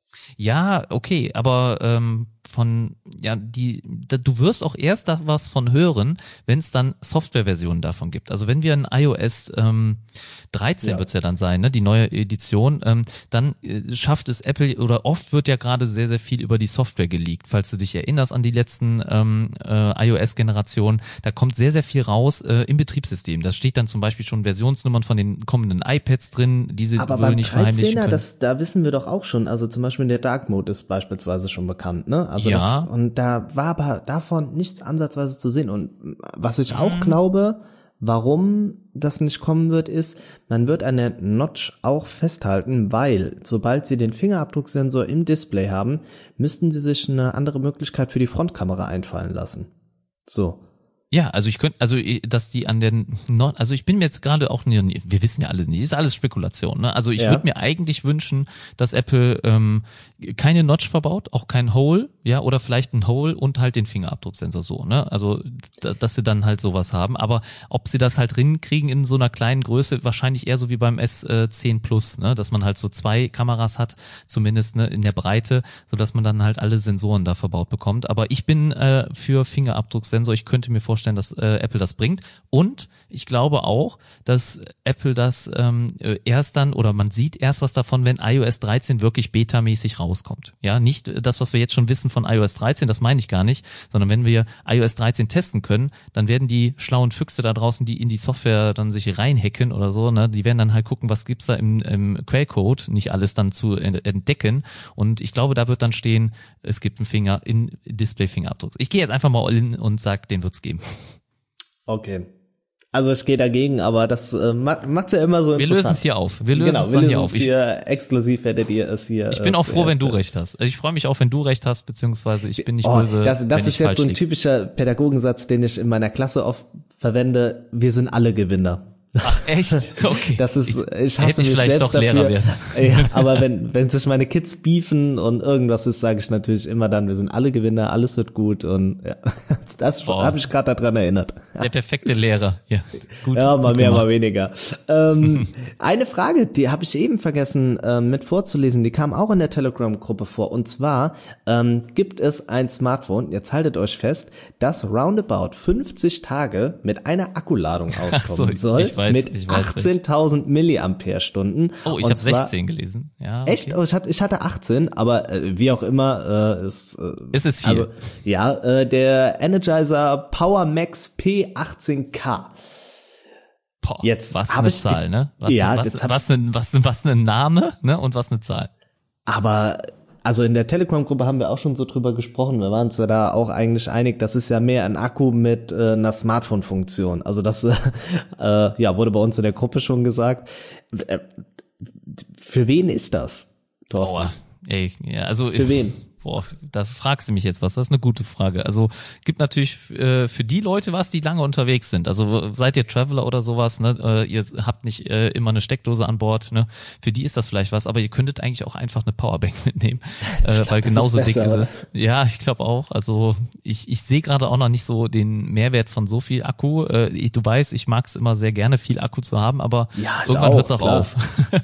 Ja, okay, aber ähm, von, ja, die, da, du wirst auch erst da was von hören, wenn es dann Softwareversionen davon gibt. Also wenn wir ein iOS ähm, dreizehn Ja. wird's ja dann sein, ne, die neue Edition, ähm, dann äh, schafft es Apple, oder oft wird ja gerade sehr, sehr viel über die Software geleakt. Falls du dich erinnerst an die letzten ähm, äh, iOS-Generationen, da kommt sehr, sehr viel raus äh, im Betriebssystem. Da steht dann zum Beispiel schon Versionsnummern von den kommenden iPads drin, die sie Aber wohl beim nicht verheimlichen dreizehner, können. das, da wissen wir doch auch schon, also zum Beispiel der Dark Mode ist beispielsweise schon bekannt, ne? Also Ja. das, und da war aber davon nichts ansatzweise zu sehen. Und was ich Mhm. auch glaube, warum das nicht kommen wird, ist, man wird an der Notch auch festhalten, weil sobald sie den Fingerabdrucksensor im Display haben, müssten sie sich eine andere Möglichkeit für die Frontkamera einfallen lassen. So. Ja, also ich könnte, also dass die an den, Non- also ich bin mir jetzt gerade auch, nie- wir wissen ja alles nicht, ist alles Spekulation, ne? Also ich Ja. würde mir eigentlich wünschen, dass Apple ähm, keine Notch verbaut, auch kein Hole, ja, oder vielleicht ein Hole und halt den Fingerabdrucksensor so, ne? Also, da, dass sie dann halt sowas haben. Aber ob sie das halt hinkriegen in so einer kleinen Größe, wahrscheinlich eher so wie beim S zehn Plus, ne? Dass man halt so zwei Kameras hat, zumindest ne, in der Breite, so dass man dann halt alle Sensoren da verbaut bekommt. Aber ich bin äh, für Fingerabdrucksensor. Ich könnte mir vorstellen, dass äh, Apple das bringt. Und ich glaube auch, dass Apple das ähm, erst dann, oder man sieht erst was davon, wenn iOS dreizehn wirklich betamäßig rauskommt. Ja, nicht das, was wir jetzt schon wissen von iOS dreizehn, das meine ich gar nicht, sondern wenn wir iOS dreizehn testen können, dann werden die schlauen Füchse da draußen, die in die Software dann sich reinhacken oder so, ne, die werden dann halt gucken, was gibt's da im, im Quellcode, nicht alles dann zu entdecken. Und ich glaube, da wird dann stehen, es gibt einen Finger in Display-Fingerabdruck. Ich gehe jetzt einfach mal in und sag, den wird's geben. Okay. Also ich gehe dagegen, aber das äh, macht's ja immer so interessant. Wir lösen es hier auf. Wir lösen genau, es wir dann lösen hier auf. Ich, hier exklusiv werdet ihr es hier. Ich bin äh, auch froh, wenn du erst, recht hast. Also ich freue mich auch, wenn du recht hast, beziehungsweise ich bin nicht oh, böse. Das, das wenn ist ich jetzt so ein lieg. typischer Pädagogensatz, den ich in meiner Klasse oft verwende. Wir sind alle Gewinner. Ach echt? Okay. Das ist, ich hasse Hätte ich mich vielleicht selbst doch Lehrer dafür. werden. Ja, aber wenn wenn sich meine Kids beefen und irgendwas ist, sage ich natürlich immer dann, wir sind alle Gewinner, alles wird gut und ja, das Oh. habe ich gerade daran erinnert. Der perfekte Lehrer. Ja, gut. Ja, mal gut mehr, gemacht. mal weniger. Ähm, eine Frage, die habe ich eben vergessen ähm, mit vorzulesen, die kam auch in der Telegram-Gruppe vor. Und zwar ähm, gibt es ein Smartphone, jetzt haltet euch fest, das roundabout fünfzig Tage mit einer Akkuladung auskommen so, soll, ich weiß, mit ich weiß achtzehntausend Milliampere-Stunden. Oh, ich Und habe zwar- sechzehn gelesen. Ja. Okay. Echt? Oh, ich hatte, ich hatte achtzehn, aber äh, wie auch immer, äh, ist, äh, Es ist viel. also ja, äh, der Energizer Power Max P achtzehn K. Boah, jetzt was hab eine ich die- Zahl, ne? Was, Ja, was, jetzt hab was, ein, was, ein, was ein Name, ne? Und was eine Zahl. Aber also in der Telegram-Gruppe haben wir auch schon so drüber gesprochen. Wir waren uns ja da auch eigentlich einig, das ist ja mehr ein Akku mit äh, einer Smartphone-Funktion. Also das äh, äh, ja wurde bei uns in der Gruppe schon gesagt. Äh, für wen ist das, Thorsten? Boah, ey, ja, also Für ist, wen? Boah, da fragst du mich jetzt was. Das ist eine gute Frage. Also gibt natürlich äh, für die Leute was, die lange unterwegs sind. Also seid ihr Traveler oder sowas, ne? Äh, ihr habt nicht äh, immer eine Steckdose an Bord, ne? Für die ist das vielleicht was, aber ihr könntet eigentlich auch einfach eine Powerbank mitnehmen, äh, glaub, weil das genauso ist dick besser, ist es. Ja, ich glaube auch. Also ich ich sehe gerade auch noch nicht so den Mehrwert von so viel Akku. Äh, ich, du weißt, ich mag es immer sehr gerne, viel Akku zu haben, aber Ja, ich irgendwann auch, hört es auch klar. auf.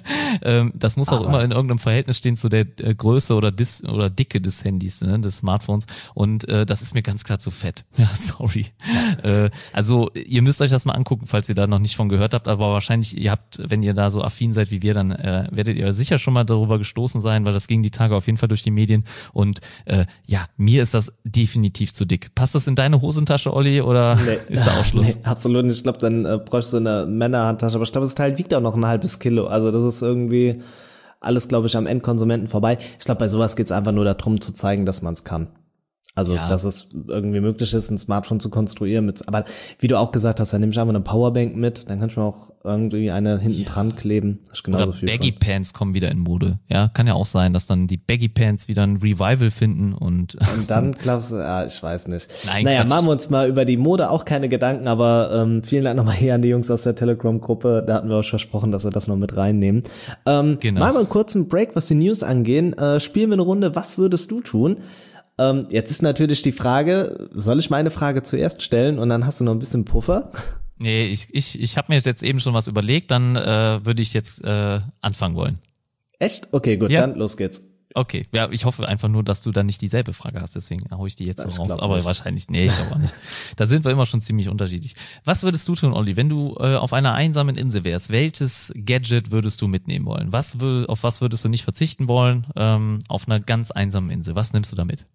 ähm, das muss auch Aber- immer in irgendeinem Verhältnis stehen zu der äh, Größe oder Dis oder Dicke des Handys, ne, des Smartphones. Und äh, das ist mir ganz klar zu fett. Ja, sorry. Äh, also ihr müsst euch das mal angucken, falls ihr da noch nicht von gehört habt. Aber wahrscheinlich, ihr habt, wenn ihr da so affin seid wie wir, dann äh, werdet ihr sicher schon mal darüber gestoßen sein, weil das ging die Tage auf jeden Fall durch die Medien. Und äh, ja, mir ist das definitiv zu dick. Passt das in deine Hosentasche, Olli, oder Nee. ist da Ausschluss? Nee, absolut nicht. Ich glaube, dann äh, bräuchst du eine Männerhandtasche. Aber ich glaube, das Teil wiegt auch noch ein halbes Kilo. Also das ist irgendwie alles, glaube ich, am Endkonsumenten vorbei. Ich glaube, bei sowas geht's einfach nur darum, zu zeigen, dass man es kann. Also, Ja. dass es irgendwie möglich ist, ein Smartphone zu konstruieren. Mit, aber wie du auch gesagt hast, dann nimm ich einfach eine Powerbank mit, dann kann ich mir auch irgendwie eine hinten dran kleben. Das ist genauso Oder viel. Baggy Pants kommen wieder in Mode. Ja, kann ja auch sein, dass dann die Baggy Pants wieder ein Revival finden und Und dann glaubst du, ja, ich weiß nicht. Nein, naja, Quatsch. machen wir uns mal über die Mode auch keine Gedanken, aber ähm, vielen Dank nochmal hier an die Jungs aus der Telegram-Gruppe. Da hatten wir auch schon versprochen, dass wir das noch mit reinnehmen. Ähm, Genau. Machen wir einen kurzen Break, was die News angehen. Äh, spielen wir eine Runde, was würdest du tun? Ähm, jetzt ist natürlich die Frage, soll ich meine Frage zuerst stellen und dann hast du noch ein bisschen Puffer? nee, ich ich ich habe mir jetzt eben schon was überlegt, dann äh, würde ich jetzt äh, anfangen wollen. Echt? Okay, gut, Ja. dann los geht's. Okay, ja, ich hoffe einfach nur, dass du dann nicht dieselbe Frage hast, deswegen hau ich die jetzt so Ich raus. glaub Aber nicht. wahrscheinlich, nee, ich glaube auch nicht. Da sind wir immer schon ziemlich unterschiedlich. Was würdest du tun, Olli, wenn du äh, auf einer einsamen Insel wärst? Welches Gadget würdest du mitnehmen wollen? Was wür- auf was würdest du nicht verzichten wollen ähm, auf einer ganz einsamen Insel? Was nimmst du da mit?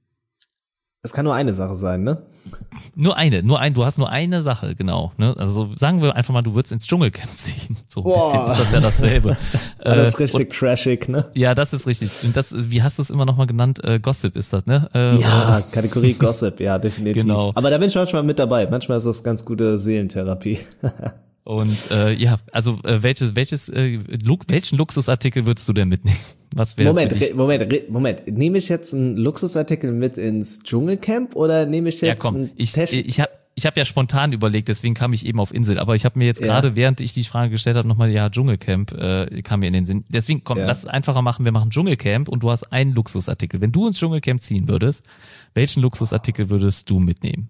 Es kann nur eine Sache sein, ne? Nur eine, nur ein, du hast nur eine Sache, genau. Ne? Also sagen wir einfach mal, du würdest ins Dschungelcamp ziehen. So ein Boah. bisschen ist das ja dasselbe. Ja, das ist Äh, richtig trashig, ne? Ja, das ist richtig. Und das, wie hast du es immer nochmal genannt? Äh, Gossip ist das, ne? Äh, Ja, Kategorie Gossip, ja, definitiv. Genau. Aber da bin ich manchmal mit dabei. Manchmal ist das ganz gute Seelentherapie. Und äh, ja, also äh, welches, welches, äh, Lu- welchen Luxusartikel würdest du denn mitnehmen? Was wäre Moment, für dich? re- Moment, re- Moment. Nehme ich jetzt einen Luxusartikel mit ins Dschungelcamp oder nehme ich Ja, jetzt komm, einen ich, Tash- ich hab, ich habe ja spontan überlegt, deswegen kam ich eben auf Insel. Aber ich habe mir jetzt Ja. gerade, während ich die Frage gestellt habe, nochmal, ja, Dschungelcamp äh, kam mir in den Sinn. Deswegen, komm, Ja. lass es einfacher machen. Wir machen Dschungelcamp und du hast einen Luxusartikel. Wenn du ins Dschungelcamp ziehen würdest, welchen Luxusartikel würdest du mitnehmen?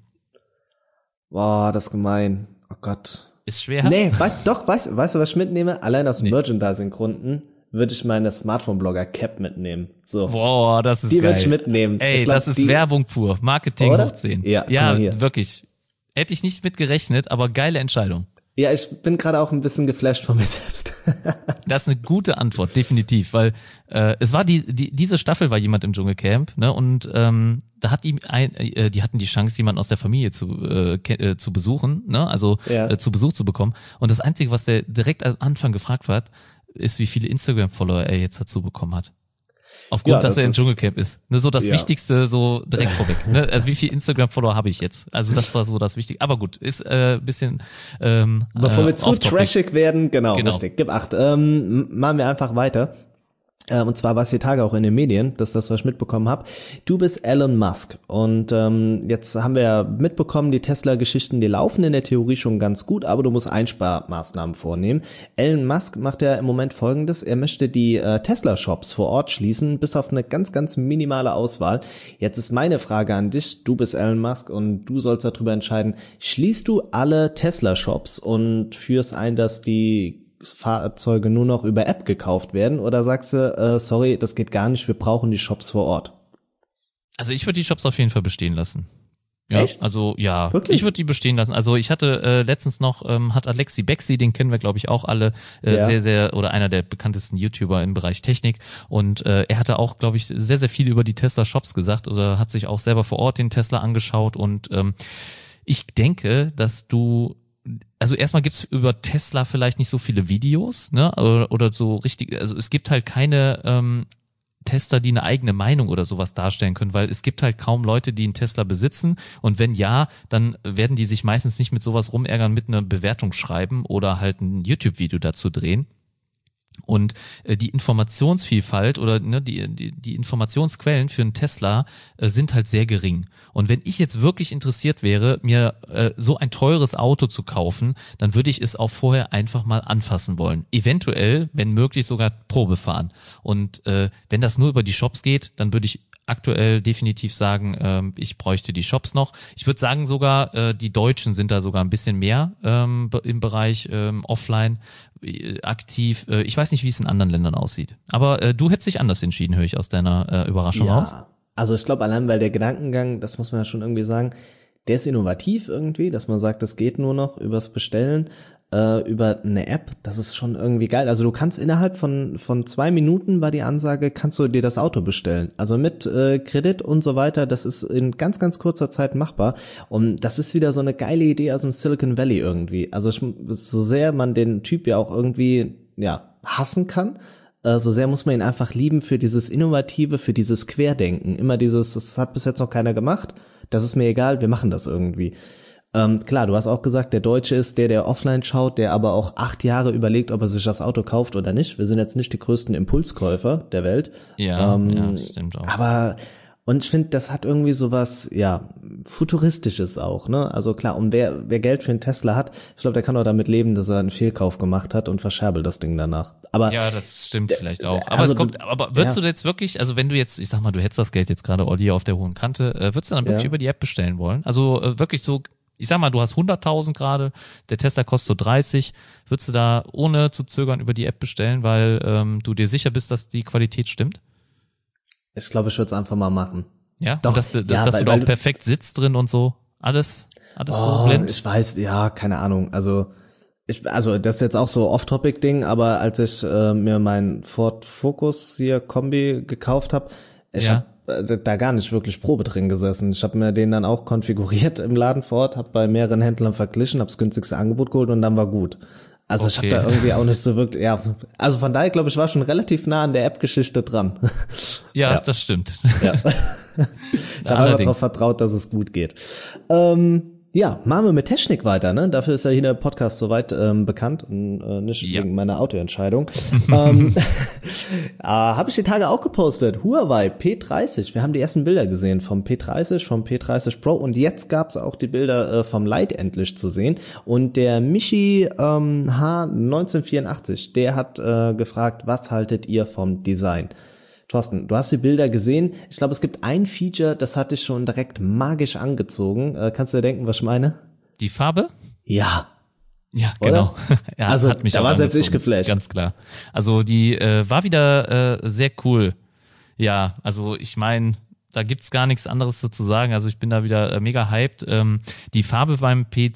Boah, das ist gemein. Oh Gott. Ist schwer? Nee, weißt, doch, weißt, weißt du, was ich mitnehme? Allein aus Nee. Merchandising-Gründen würde ich meine Smartphone-Blogger-Cap mitnehmen. So. Boah, das ist Die geil. würde ich mitnehmen. Ey, Ich glaub, das ist die, Werbung pur. Marketing Oder? hoch zehn. Ja, guck ja mal hier. wirklich. Hätte ich nicht mit gerechnet, aber geile Entscheidung. Ja, ich bin gerade auch ein bisschen geflasht von mir selbst. Das ist eine gute Antwort, definitiv, weil äh, es war die, die diese Staffel war jemand im Dschungelcamp, ne, und ähm, da hat ihm ein, äh, die hatten die Chance, jemanden aus der Familie zu äh, ke- äh, zu besuchen, ne, also Ja. äh, zu Besuch zu bekommen. Und das Einzige, was der direkt am Anfang gefragt hat, ist, wie viele Instagram-Follower er jetzt dazu bekommen hat. Aufgrund, Ja, dass das er im ist- Dschungelcamp ist. Ne, so das Ja. Wichtigste, so direkt vorweg. Ne? Also wie viele Instagram-Follower habe ich jetzt? Also das war so das Wichtige. Aber gut, ist äh, bisschen ähm, Bevor äh, wir zu off-topic. trashig werden, genau, Genau. richtig. Gib acht. Ähm, m- machen wir einfach weiter. Ähm, und zwar war es die Tage auch in den Medien, dass das, was ich mitbekommen habe. Du bist Elon Musk. Und ähm, jetzt haben wir ja mitbekommen, die Tesla-Geschichten, die laufen in der Theorie schon ganz gut, aber du musst Einsparmaßnahmen vornehmen. Elon Musk macht ja im Moment Folgendes. Er möchte die äh, Tesla-Shops vor Ort schließen, bis auf eine ganz, ganz minimale Auswahl. Jetzt ist meine Frage an dich. Du bist Elon Musk und du sollst darüber entscheiden. Schließt du alle Tesla-Shops und führst ein, dass die Fahrzeuge nur noch über App gekauft werden, oder sagst du, äh, sorry, das geht gar nicht, wir brauchen die Shops vor Ort? Also ich würde die Shops auf jeden Fall bestehen lassen. Ja, Echt? also ja, Wirklich? ich würde die bestehen lassen. Also ich hatte äh, letztens noch, ähm, hat Alexi Bexi, den kennen wir glaube ich auch alle, äh, Ja. sehr, sehr, oder einer der bekanntesten YouTuber im Bereich Technik, und äh, er hatte auch, glaube ich, sehr, sehr viel über die Tesla-Shops gesagt oder hat sich auch selber vor Ort den Tesla angeschaut, und ähm, ich denke, dass du, also erstmal gibt's über Tesla vielleicht nicht so viele Videos, ne, oder, oder so richtig, also es gibt halt keine ähm, Tester, die eine eigene Meinung oder sowas darstellen können, weil es gibt halt kaum Leute, die einen Tesla besitzen, und wenn ja, dann werden die sich meistens nicht mit sowas rumärgern, mit einer Bewertung schreiben oder halt ein YouTube-Video dazu drehen. Und äh, die Informationsvielfalt oder ne, die, die die Informationsquellen für einen Tesla äh, sind halt sehr gering. Und wenn ich jetzt wirklich interessiert wäre, mir äh, so ein teures Auto zu kaufen, dann würde ich es auch vorher einfach mal anfassen wollen. Eventuell, wenn möglich, sogar Probe fahren. Und äh, wenn das nur über die Shops geht, dann würde ich aktuell definitiv sagen, ähm, ich bräuchte die Shops noch. Ich würde sagen sogar, äh, die Deutschen sind da sogar ein bisschen mehr ähm, be- im Bereich ähm, Offline äh, aktiv. Äh, ich weiß nicht, wie es in anderen Ländern aussieht. Aber äh, du hättest dich anders entschieden, höre ich aus deiner äh, Überraschung raus. Also ich glaube allein, weil der Gedankengang, das muss man ja schon irgendwie sagen, der ist innovativ irgendwie, dass man sagt, das geht nur noch übers Bestellen, äh, über eine App, das ist schon irgendwie geil. Also du kannst innerhalb von von zwei Minuten, war die Ansage, kannst du dir das Auto bestellen. Also mit äh, Kredit und so weiter, das ist in ganz, ganz kurzer Zeit machbar. Und das ist wieder so eine geile Idee aus dem Silicon Valley irgendwie. Also ich, so sehr man den Typ ja auch irgendwie, ja, hassen kann, äh, so sehr muss man ihn einfach lieben für dieses Innovative, für dieses Querdenken. Immer dieses, das hat bis jetzt noch keiner gemacht, das ist mir egal, wir machen das irgendwie. Ähm, klar, du hast auch gesagt, der Deutsche ist der, der offline schaut, der aber auch acht Jahre überlegt, ob er sich das Auto kauft oder nicht. Wir sind jetzt nicht die größten Impulskäufer der Welt. Ja, ähm, ja, das stimmt auch. Aber, und ich finde, das hat irgendwie sowas, ja, Futuristisches auch, ne? Also klar, und wer, wer Geld für einen Tesla hat, ich glaube, der kann auch damit leben, dass er einen Fehlkauf gemacht hat und verscherbelt das Ding danach. Aber Ja, das stimmt vielleicht auch. Aber also es kommt, du- aber würdest ja. du jetzt wirklich, also wenn du jetzt, ich sag mal, du hättest das Geld jetzt gerade Olli auf der hohen Kante, äh, würdest du dann wirklich Ja. über die App bestellen wollen? Also äh, wirklich so, ich sag mal, du hast hunderttausend gerade, der Tesla kostet so dreißig, würdest du da ohne zu zögern über die App bestellen, weil ähm, du dir sicher bist, dass die Qualität stimmt? ich glaube, ich würde es einfach mal machen. Ja, Doch, und dass, du- ja, dass weil- du da weil auch du- perfekt sitzt drin und so, alles, alles so Oh, blind. ich weiß, ja, keine Ahnung. Also ich, also das ist jetzt auch so Off-Topic-Ding, aber als ich äh, mir meinen Ford Focus hier Kombi gekauft habe, ich Ja. habe äh, da gar nicht wirklich Probe drin gesessen. Ich habe mir den dann auch konfiguriert im Laden vor Ort, habe bei mehreren Händlern verglichen, habe das günstigste Angebot geholt und dann war gut. Also ich habe Okay. da irgendwie auch nicht so wirklich, ja, also von daher glaube ich, war schon relativ nah an der App-Geschichte dran. ja, ja. das stimmt. Ja. Ich habe einfach Allerdings. darauf vertraut, dass es gut geht. Ähm, ja, machen wir mit Technik weiter, ne? Dafür ist ja hier der Podcast soweit ähm, bekannt und äh, nicht Ja. wegen meiner Autoentscheidung. ähm, äh, habe ich die Tage auch gepostet. Huawei P dreißig. Wir haben die ersten Bilder gesehen vom P dreißig, vom P dreißig Pro und jetzt gab's auch die Bilder äh, vom Lite endlich zu sehen. Und der Michi ähm, H neunzehnhundertvierundachtzig, der hat äh, gefragt, was haltet ihr vom Design? Thorsten, du hast die Bilder gesehen. Ich glaube, es gibt ein Feature, das hat dich schon direkt magisch angezogen. Äh, kannst du dir denken, was ich meine? Die Farbe? Ja. Ja, Oder? genau. Ja, also hat mich da auch war selbst ich angezogen, geflasht. Ganz klar. Also die äh, war wieder äh, sehr cool. Ja, also ich meine, da gibt's gar nichts anderes zu sagen. Also ich bin da wieder äh, mega hyped. Ähm, die Farbe beim P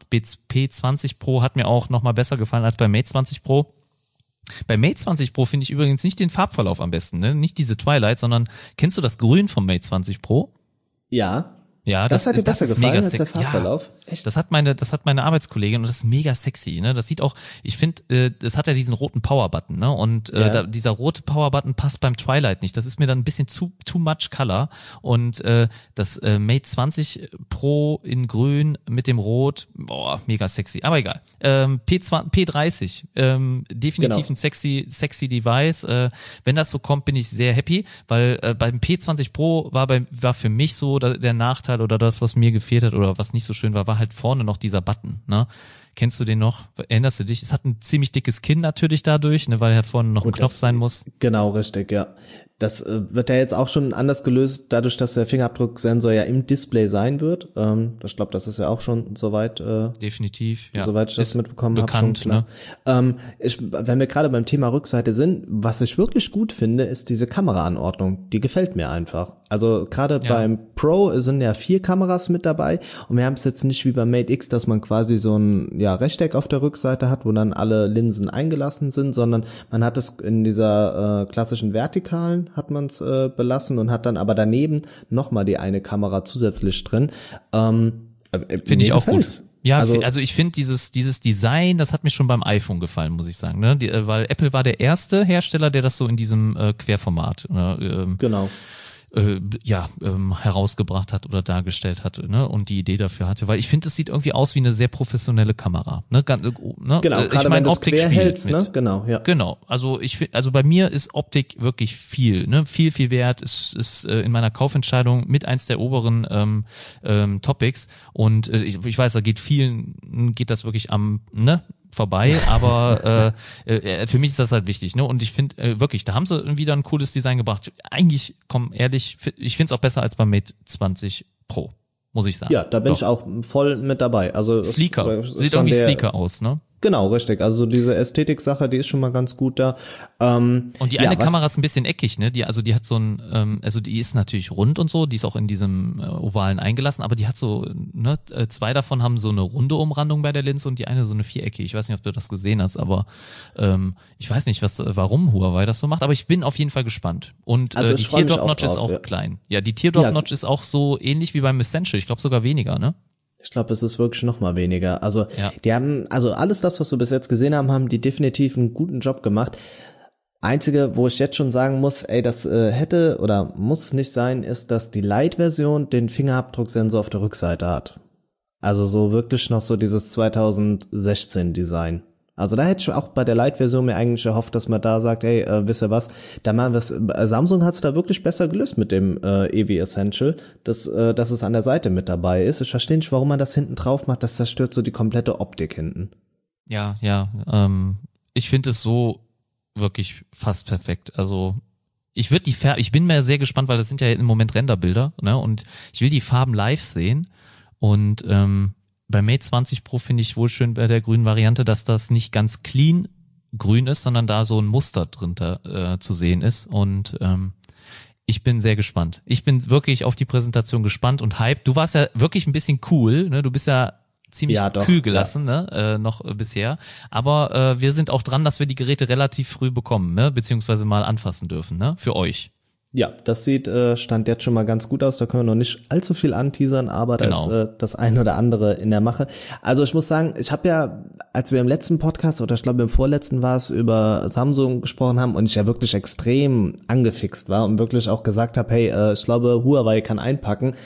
zwanzig Pro hat mir auch nochmal besser gefallen als beim Mate zwanzig Pro. Beim Mate zwanzig Pro finde ich übrigens nicht den Farbverlauf am besten, ne? Nicht diese Twilight, sondern kennst du das Grün vom Mate zwanzig Pro? Ja. Ja, das, das, hat dir ist, das besser ist gefallen mega als der sexy. Farbverlauf? Ja, echt? Das hat meine, das hat meine Arbeitskollegin und das ist mega sexy. Ne, das sieht auch. Ich finde, äh, das hat ja diesen roten Power-Button. Ne, und äh, Ja. da, dieser rote Power-Button passt beim Twilight nicht. Das ist mir dann ein bisschen zu too much Color. Und äh, das äh, Mate zwanzig Pro in Grün mit dem Rot, boah, mega sexy. Aber egal. Ähm, P zwanzig, P dreißig, ähm, definitiv Genau. ein sexy, sexy Device. Äh, wenn das so kommt, bin ich sehr happy, weil äh, beim P zwanzig Pro war bei war für mich so da, der Nachteil oder das, was mir gefehlt hat oder was nicht so schön war, war halt vorne noch dieser Button, ne? Kennst du den noch? Erinnerst du dich? Es hat ein ziemlich dickes Kinn natürlich dadurch, ne, weil halt vorne noch ein Und Knopf das- sein muss. Genau, richtig, ja. Das äh, wird ja jetzt auch schon anders gelöst, dadurch, dass der Fingerabdrucksensor ja im Display sein wird. Ähm, ich glaube, das ist ja auch schon soweit, äh, Definitiv, ja. soweit ich das Ist mitbekommen habe, schon bekannt, klar. ne? Ähm, ich, wenn wir gerade beim Thema Rückseite sind, was ich wirklich gut finde, ist diese Kameraanordnung. Die gefällt mir einfach. Also gerade Ja. beim Pro sind ja vier Kameras mit dabei und wir haben es jetzt nicht wie beim Mate X, dass man quasi so ein ja, Rechteck auf der Rückseite hat, wo dann alle Linsen eingelassen sind, sondern man hat es in dieser äh, klassischen Vertikalen hat man es äh, belassen und hat dann aber daneben nochmal die eine Kamera zusätzlich drin. Ähm, Finde ich auch gefällt's. gut. Ja, Also- also, ich finde dieses dieses Design, das hat mir schon beim iPhone gefallen, muss ich sagen, ne? Die, äh, weil Apple war der erste Hersteller, der das so in diesem äh, Querformat ne, ähm, Genau. äh, ja ähm, herausgebracht hat oder dargestellt hat, ne? Und die Idee dafür hatte, weil ich finde, es sieht irgendwie aus wie eine sehr professionelle Kamera, ne? Gan- äh, ne? Genau, Äh, gerade ich mein, wenn du es Optik quer spielt hältst, mit. ne? Genau, ja. Genau, also ich finde, also bei mir ist Optik wirklich viel, ne, viel viel wert, ist ist äh, in meiner Kaufentscheidung mit eins der oberen ähm, ähm, Topics und äh, ich, ich weiß, da geht vielen geht das wirklich am ne vorbei, aber äh, äh, für mich ist das halt wichtig, ne? Und ich finde äh, wirklich, da haben sie wieder ein cooles Design gebracht. Eigentlich, komm ehrlich, ich finde es auch besser als beim Mate zwanzig Pro, muss ich sagen. Ja, da bin Doch. ich auch voll mit dabei. Also es- Sleeker, es ist sieht von irgendwie der- sleeker aus, ne? Genau, richtig. Also diese Ästhetik-Sache, die ist schon mal ganz gut da. Ähm, Und die ja, eine was- Kamera ist ein bisschen eckig, ne? Die, also die hat so ein, ähm, also die ist natürlich rund und so, die ist auch in diesem äh, Ovalen eingelassen, aber die hat so, ne, äh, zwei davon haben so eine runde Umrandung bei der Linse und die eine so eine viereckige. Ich weiß nicht, ob du das gesehen hast, aber ähm, ich weiß nicht, was, warum Huawei das so macht, aber ich bin auf jeden Fall gespannt. Und Also äh, ich die freu mich Teardrop-Notch auch ist drauf, auch ja. klein. Ja, die Teardrop-Notch ist auch so ähnlich wie beim Essential. Ich glaube sogar weniger, ne? Ich glaube, es ist wirklich noch mal weniger. Also Ja. die haben, also alles das, was wir bis jetzt gesehen haben, haben die definitiv einen guten Job gemacht. Einzige, wo ich jetzt schon sagen muss, ey, das äh, hätte oder muss nicht sein, ist, dass die Lite-Version den Fingerabdrucksensor auf der Rückseite hat. Also so wirklich noch so dieses zweitausendsechzehn Design. Also da hätte ich auch bei der Lite-Version mir eigentlich erhofft, dass man da sagt, ey, äh, wisst ihr was, da machen wir's, äh, Samsung hat's da wirklich besser gelöst mit dem äh, E V Essential, dass, äh, dass es an der Seite mit dabei ist. Ich verstehe nicht, warum man das hinten drauf macht, das zerstört so die komplette Optik hinten. Ja, ja. Ähm, ich finde es so wirklich fast perfekt. Also ich würde die Fär- ich bin mir sehr gespannt, weil das sind ja im Moment Renderbilder, ne? Und ich will die Farben live sehen. Und ähm, bei Mate zwanzig Pro finde ich wohl schön bei der grünen Variante, dass das nicht ganz clean grün ist, sondern da so ein Muster drunter äh, zu sehen ist. Und ähm, ich bin sehr gespannt. Ich bin wirklich auf die Präsentation gespannt und hyped. Du warst ja wirklich ein bisschen cool, ne? Du bist ja ziemlich Ja, doch, kühl gelassen, ne, äh, noch äh, bisher. Aber äh, wir sind auch dran, dass wir die Geräte relativ früh bekommen, ne, beziehungsweise mal anfassen dürfen, ne, für euch. Ja, das sieht äh, Stand jetzt schon mal ganz gut aus. Da können wir noch nicht allzu viel anteasern, aber Genau. da ist äh, das ein oder andere in der Mache. Also ich muss sagen, ich habe ja, als wir im letzten Podcast oder ich glaube im vorletzten war es, über Samsung gesprochen haben und ich ja wirklich extrem angefixt war und wirklich auch gesagt habe, hey, äh, ich glaube, Huawei kann einpacken.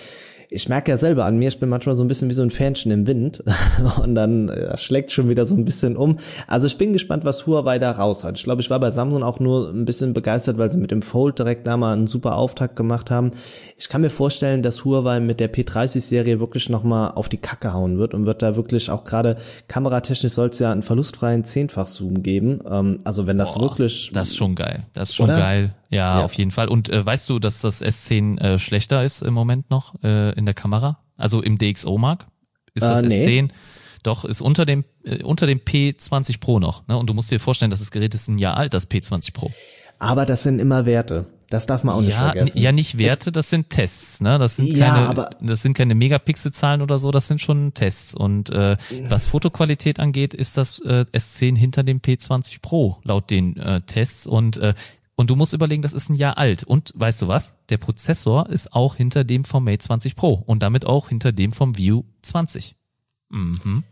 ich merke ja selber an mir, ich bin manchmal so ein bisschen wie so ein Fähnchen im Wind und dann äh, schlägt schon wieder so ein bisschen um. Also ich bin gespannt, was Huawei da raus hat. Ich glaube, ich war bei Samsung auch nur ein bisschen begeistert, weil sie mit dem Fold direkt da mal einen super Auftakt gemacht haben. Ich kann mir vorstellen, dass Huawei mit der P dreißig-Serie wirklich nochmal auf die Kacke hauen wird und wird da wirklich auch gerade kameratechnisch soll es ja einen verlustfreien Zehnfach-Zoom geben. Ähm, also wenn das Boah, wirklich... Das ist schon geil. Das ist schon Oder? geil. Ja, Ja. auf jeden Fall. Und äh, weißt du, dass das S zehn äh, schlechter ist im Moment noch äh, in der Kamera? Also im D X O-Mark? Ist das Äh, nee. S zehn? Doch, ist unter dem äh, unter dem P zwanzig Pro noch. Ne? Und du musst dir vorstellen, dass das Gerät ist ein Jahr alt, das P zwanzig Pro. Aber das sind immer Werte. Das darf man auch nicht Ja, vergessen. n- ja, nicht Werte, das sind Tests, ne? Das sind Ja, keine, aber- das sind keine Megapixelzahlen oder so, das sind schon Tests. Und äh, was Fotoqualität angeht, ist das äh, S zehn hinter dem P zwanzig Pro laut den äh, Tests und äh, und du musst überlegen, das ist ein Jahr alt. Und weißt du was? Der Prozessor ist auch hinter dem vom Mate zwanzig Pro und damit auch hinter dem vom View zwanzig. Mhm.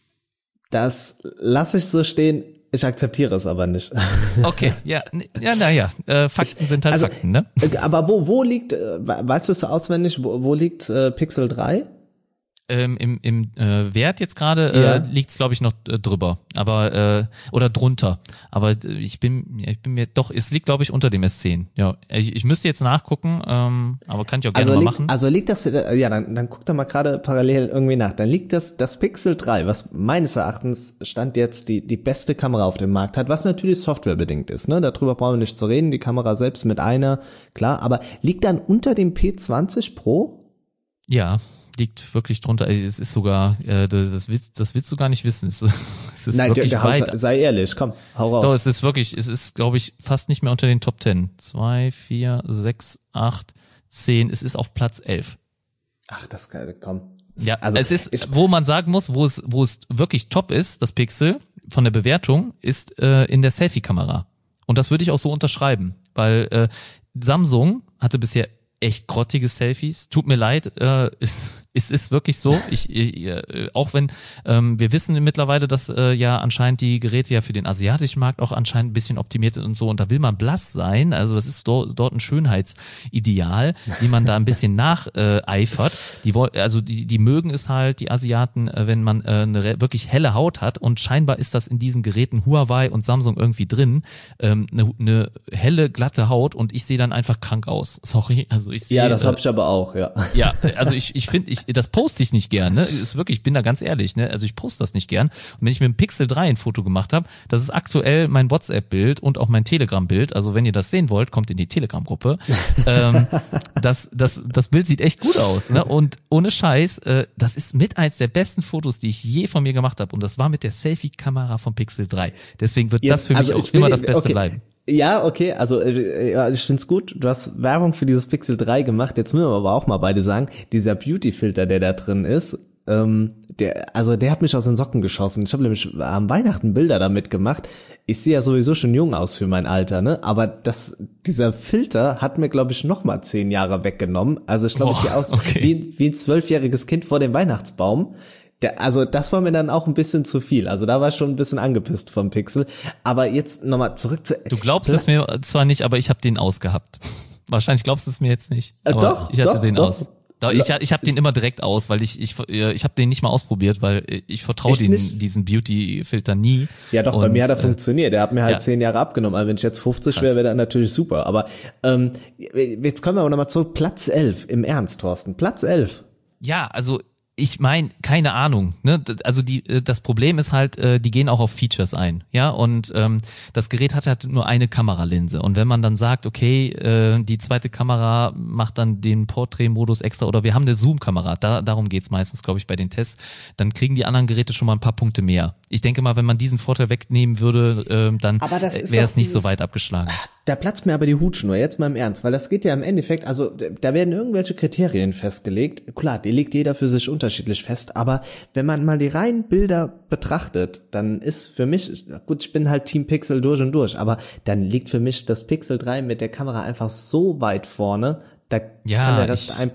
Das lasse ich so stehen. Ich akzeptiere es aber nicht. Okay, ja, n- ja, naja, äh, Fakten sind halt Also, Fakten, ne? Aber wo, wo liegt, äh, weißt du es auswendig, wo, wo liegt äh, Pixel drei? Ähm, Im im äh, Wert jetzt gerade Ja. äh, liegt's glaube ich noch äh, drüber, aber äh, oder drunter. Aber äh, ich bin ich bin mir doch, es liegt glaube ich unter dem S zehn. Ja, ich, ich müsste jetzt nachgucken, ähm, aber kann ich auch gerne Also mal liegt, machen. also liegt das, äh, ja, dann, dann guck doch mal gerade parallel irgendwie nach. Dann liegt das, das Pixel drei, was meines Erachtens Stand jetzt die, die beste Kamera auf dem Markt hat, was natürlich softwarebedingt ist, ne? Darüber brauchen wir nicht zu reden, die Kamera selbst mit einer, klar, aber liegt dann unter dem P zwanzig Pro? Ja, liegt wirklich drunter. Also es ist sogar, äh, das, das willst das willst du gar nicht wissen. Es, es ist Nein, wirklich der, weit. sei, sei ehrlich, komm, hau raus. Doch, es ist wirklich, es ist glaube ich fast nicht mehr unter den Top zehn. Zwei, vier, sechs, acht, zehn. Es ist auf Platz elf. Ach, das geil, komm. Ja, also es ist, ich, wo man sagen muss, wo es, wo es wirklich top ist, das Pixel von der Bewertung, ist äh, in der Selfie-Kamera. Und das würde ich auch so unterschreiben, weil äh, Samsung hatte bisher echt grottige Selfies. Tut mir leid, äh, es, es ist wirklich so. Ich, ich äh, auch wenn ähm, wir wissen mittlerweile, dass äh, ja anscheinend die Geräte ja für den asiatischen Markt auch anscheinend ein bisschen optimiert sind und so. Und da will man blass sein. Also das ist dort, dort ein Schönheitsideal, wie man da ein bisschen nacheifert. Die woll- also die, die mögen es halt, die Asiaten, äh, wenn man äh, eine re- wirklich helle Haut hat. Und scheinbar ist das in diesen Geräten Huawei und Samsung irgendwie drin. Ähm, eine, eine helle, glatte Haut und ich sehe dann einfach krank aus. Sorry, also ich sehe. ja, das äh, hab ich aber auch, ja. ja, also ich ich finde, ich das poste ich nicht gern, ne? Ist wirklich, ich bin da ganz ehrlich, ne? Also ich poste das nicht gern. Und wenn ich mit dem Pixel drei ein Foto gemacht habe, das ist aktuell mein WhatsApp-Bild und auch mein Telegram-Bild. Also wenn ihr das sehen wollt, kommt in die Telegram-Gruppe. ähm, das das das Bild sieht echt gut aus, ne? Und ohne Scheiß, äh, das ist mit eins der besten Fotos, die ich je von mir gemacht habe. Und das war mit der Selfie-Kamera vom Pixel drei. Deswegen wird das Jetzt, für mich also auch ich will- immer das Beste okay. bleiben. Ja, okay, also äh, ja, ich find's gut. Du hast Werbung für dieses Pixel drei gemacht. Jetzt müssen wir aber auch mal beide sagen, dieser Beauty-Filter, der da drin ist, ähm, der, also der hat mich aus den Socken geschossen. Ich habe nämlich am Weihnachten Bilder damit gemacht. Ich sehe ja sowieso schon jung aus für mein Alter, ne? Aber das, dieser Filter hat mir, glaube ich, noch mal zehn Jahre weggenommen. Also ich glaube, ich Boah, sehe aus okay. wie, wie ein zwölfjähriges Kind vor dem Weihnachtsbaum. Der, also das war mir dann auch ein bisschen zu viel. Also da war ich schon ein bisschen angepisst vom Pixel. Aber jetzt nochmal zurück zu... Du glaubst es mir zwar nicht, aber ich habe den ausgehabt. Wahrscheinlich glaubst du es mir jetzt nicht. Äh, Aber doch, ich hatte doch, den doch. aus. Doch, ich ich habe den immer direkt aus, weil ich ich ich habe den nicht mal ausprobiert, weil ich vertraue Echt den nicht? diesen Beauty-Filter nie. Ja doch, bei Und, mir hat er äh, funktioniert. Der hat mir halt ja. zehn Jahre abgenommen. Also wenn ich jetzt fünfzig Krass. wäre, wäre das natürlich super. Aber ähm, jetzt kommen wir aber nochmal zurück. Platz elf, im Ernst, Thorsten. Platz elf. Ja, also ich meine, keine Ahnung, ne? Also die, äh, das Problem ist halt, äh, die gehen auch auf Features ein, ja. Und ähm, das Gerät hat halt nur eine Kameralinse. Und wenn man dann sagt, okay, äh, die zweite Kamera macht dann den Portrait-Modus extra oder wir haben eine Zoom-Kamera, da, darum geht's meistens, glaube ich, bei den Tests, dann kriegen die anderen Geräte schon mal ein paar Punkte mehr. Ich denke mal, wenn man diesen Vorteil wegnehmen würde, äh, dann Aber das ist wäre doch es nicht so dieses- weit abgeschlagen. Da platzt mir aber die Hutschnur, jetzt mal im Ernst, weil das geht ja im Endeffekt, also da werden irgendwelche Kriterien festgelegt. Klar, die legt jeder für sich unterschiedlich fest, aber wenn man mal die reinen Bilder betrachtet, dann ist für mich, gut, ich bin halt Team Pixel durch und durch, aber dann liegt für mich das Pixel drei mit der Kamera einfach so weit vorne, da Ja, kann der Rest ich- einpacken.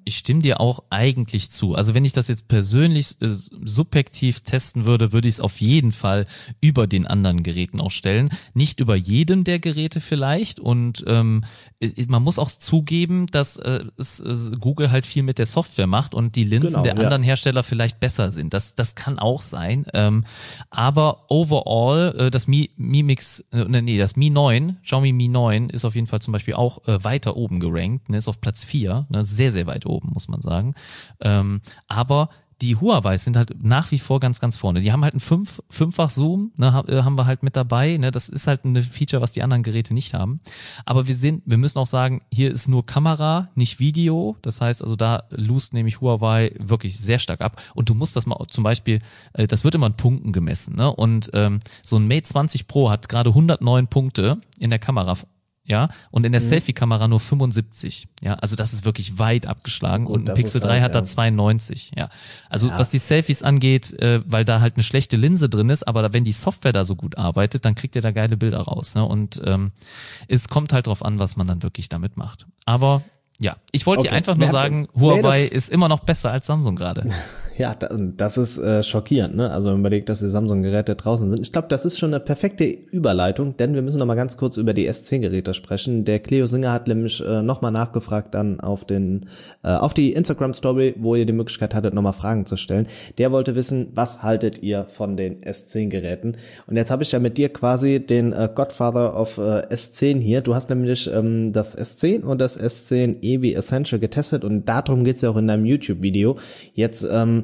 Ich stimme dir auch eigentlich zu. Also wenn ich das jetzt persönlich äh, subjektiv testen würde, würde ich es auf jeden Fall über den anderen Geräten auch stellen. Nicht über jedem der Geräte vielleicht. Und ähm, man muss auch zugeben, dass äh, es, äh, Google halt viel mit der Software macht und die Linsen Genau, der ja. anderen Hersteller vielleicht besser sind. Das das kann auch sein. Ähm, aber overall, äh, das Mi, Mi Mix, äh, nee, das Mi neun, Xiaomi Mi neun ist auf jeden Fall zum Beispiel auch äh, weiter oben gerankt, ne, ist auf Platz vier, ne, sehr, sehr weit oben, muss man sagen. Ähm, aber die Huawei sind halt nach wie vor ganz, ganz vorne. Die haben halt einen fünf, fünffach Zoom, ne, haben wir halt mit dabei. Ne, das ist halt ein Feature, was die anderen Geräte nicht haben. Aber wir sind, wir müssen auch sagen, hier ist nur Kamera, nicht Video. Das heißt also, da lost nämlich Huawei wirklich sehr stark ab. Und du musst das mal zum Beispiel, äh, das wird immer in Punkten gemessen. Ne? Und ähm, so ein Mate zwanzig Pro hat gerade hundertneun Punkte in der Kamera. Ja, und in der mhm. Selfie-Kamera nur fünfundsiebzig. Ja, also das ist wirklich weit abgeschlagen. Gut, und ein Pixel drei halt, hat da ja. zweiundneunzig. Ja, also ja. was die Selfies angeht, äh, weil da halt eine schlechte Linse drin ist, aber wenn die Software da so gut arbeitet, dann kriegt ihr da geile Bilder raus. Ne? Und ähm, es kommt halt drauf an, was man dann wirklich damit macht. Aber ja, ich wollte okay. dir einfach nur sagen, Huawei nee, ist immer noch besser als Samsung gerade. Ja, das ist äh, schockierend, ne? Also wenn man überlegt, dass die Samsung-Geräte draußen sind. Ich glaube, das ist schon eine perfekte Überleitung, denn wir müssen noch mal ganz kurz über die S zehn Geräte sprechen. Der Cleo Singer hat nämlich äh, noch mal nachgefragt dann auf den äh, auf die Instagram-Story, wo ihr die Möglichkeit hattet, noch mal Fragen zu stellen. Der wollte wissen, was haltet ihr von den S zehn Geräten? Und jetzt habe ich ja mit dir quasi den äh, Godfather of äh, S zehn hier. Du hast nämlich ähm, das S zehn und das S zehn E wie Essential getestet und darum geht's ja auch in deinem YouTube-Video. Jetzt ähm,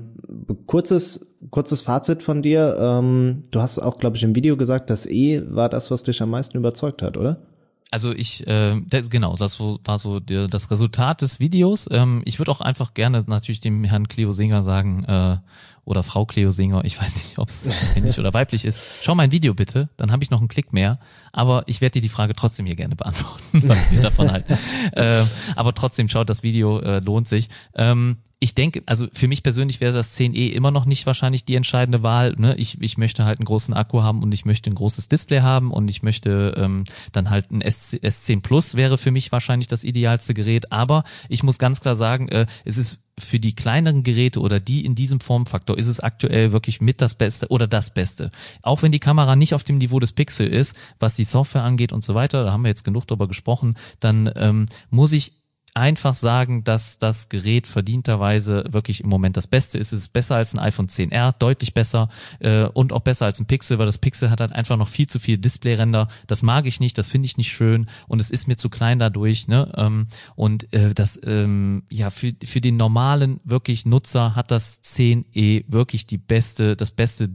kurzes kurzes Fazit von dir. Ähm, du hast auch, glaube ich, im Video gesagt, das E war das, was dich am meisten überzeugt hat, oder? Also ich, äh, das, genau, das war so der, das Resultat des Videos. Ähm, ich würde auch einfach gerne natürlich dem Herrn Cleo Singer sagen, äh, oder Frau Cleo Singer, ich weiß nicht, ob es männlich oder weiblich ist, schau mein Video bitte, dann habe ich noch einen Klick mehr, aber ich werde dir die Frage trotzdem hier gerne beantworten, was wir davon halten. äh, aber trotzdem, schaut das Video, äh, lohnt sich. Ähm, Ich denke, also für mich persönlich wäre das zehn e immer noch nicht wahrscheinlich die entscheidende Wahl. Ne? Ich, ich möchte halt einen großen Akku haben und ich möchte ein großes Display haben und ich möchte ähm, dann halt ein S zehn Plus wäre für mich wahrscheinlich das idealste Gerät. Aber ich muss ganz klar sagen, äh, es ist für die kleineren Geräte oder die in diesem Formfaktor ist es aktuell wirklich mit das Beste oder das Beste. Auch wenn die Kamera nicht auf dem Niveau des Pixel ist, was die Software angeht und so weiter, da haben wir jetzt genug drüber gesprochen, dann ähm, muss ich einfach sagen, dass das Gerät verdienterweise wirklich im Moment das Beste ist. Es ist besser als ein iPhone zehn R, deutlich besser äh, und auch besser als ein Pixel, weil das Pixel hat halt einfach noch viel zu viel Displayränder. Das mag ich nicht, das finde ich nicht schön und es ist mir zu klein dadurch. Ne? Ähm, und äh, das ähm, ja für für den normalen wirklich Nutzer hat das zehn e wirklich die beste, das beste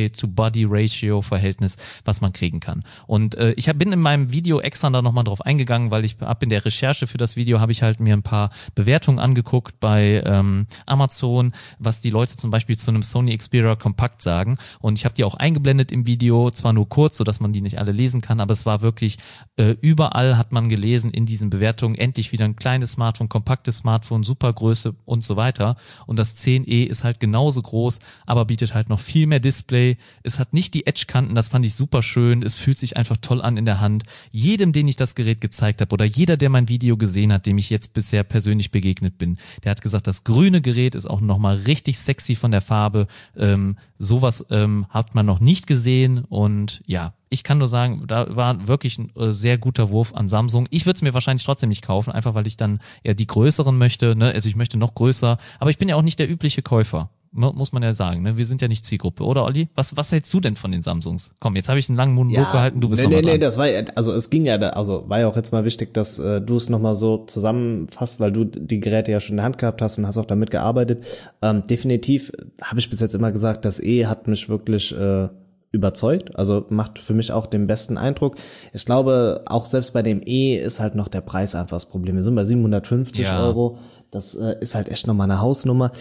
Display-to-Body-Ratio-Verhältnis, was man kriegen kann. Und äh, ich hab, bin in meinem Video extra da nochmal drauf eingegangen, weil ich ab in der Recherche für das Video habe ich halt mir ein paar Bewertungen angeguckt bei ähm, Amazon, was die Leute zum Beispiel zu einem Sony Xperia Compact sagen und ich habe die auch eingeblendet im Video, zwar nur kurz, sodass man die nicht alle lesen kann, aber es war wirklich, äh, überall hat man gelesen in diesen Bewertungen, endlich wieder ein kleines Smartphone, kompaktes Smartphone, super Größe und so weiter und das zehn e ist halt genauso groß, aber bietet halt noch viel mehr Display, es hat nicht die Edge-Kanten, das fand ich super schön, es fühlt sich einfach toll an in der Hand, jedem, den ich das Gerät gezeigt habe oder jeder, der mein Video gesehen hat, dem ich jetzt bisher persönlich begegnet bin. Der hat gesagt, das grüne Gerät ist auch nochmal richtig sexy von der Farbe. Ähm, sowas ähm, hat man noch nicht gesehen und ja, ich kann nur sagen, da war wirklich ein äh, sehr guter Wurf an Samsung. Ich würde es mir wahrscheinlich trotzdem nicht kaufen, einfach weil ich dann eher die größeren möchte. Ne? Also ich möchte noch größer, aber ich bin ja auch nicht der übliche Käufer. Muss man ja sagen, ne? Wir sind ja nicht Zielgruppe, oder Olli? Was was hältst du denn von den Samsungs? Komm, jetzt habe ich einen langen Monolog ja, gehalten, du bist nee, noch mal nee, dran. Nee, das war ja, also es ging ja, da, also war ja auch jetzt mal wichtig, dass äh, du es nochmal so zusammenfasst, weil du die Geräte ja schon in der Hand gehabt hast und hast auch damit gearbeitet. Ähm, definitiv habe ich bis jetzt immer gesagt, das E hat mich wirklich äh, überzeugt, also macht für mich auch den besten Eindruck. Ich glaube, auch selbst bei dem E ist halt noch der Preis einfach das Problem. Wir sind bei siebenhundertfünfzig ja. Euro. Das äh, ist halt echt nochmal eine Hausnummer.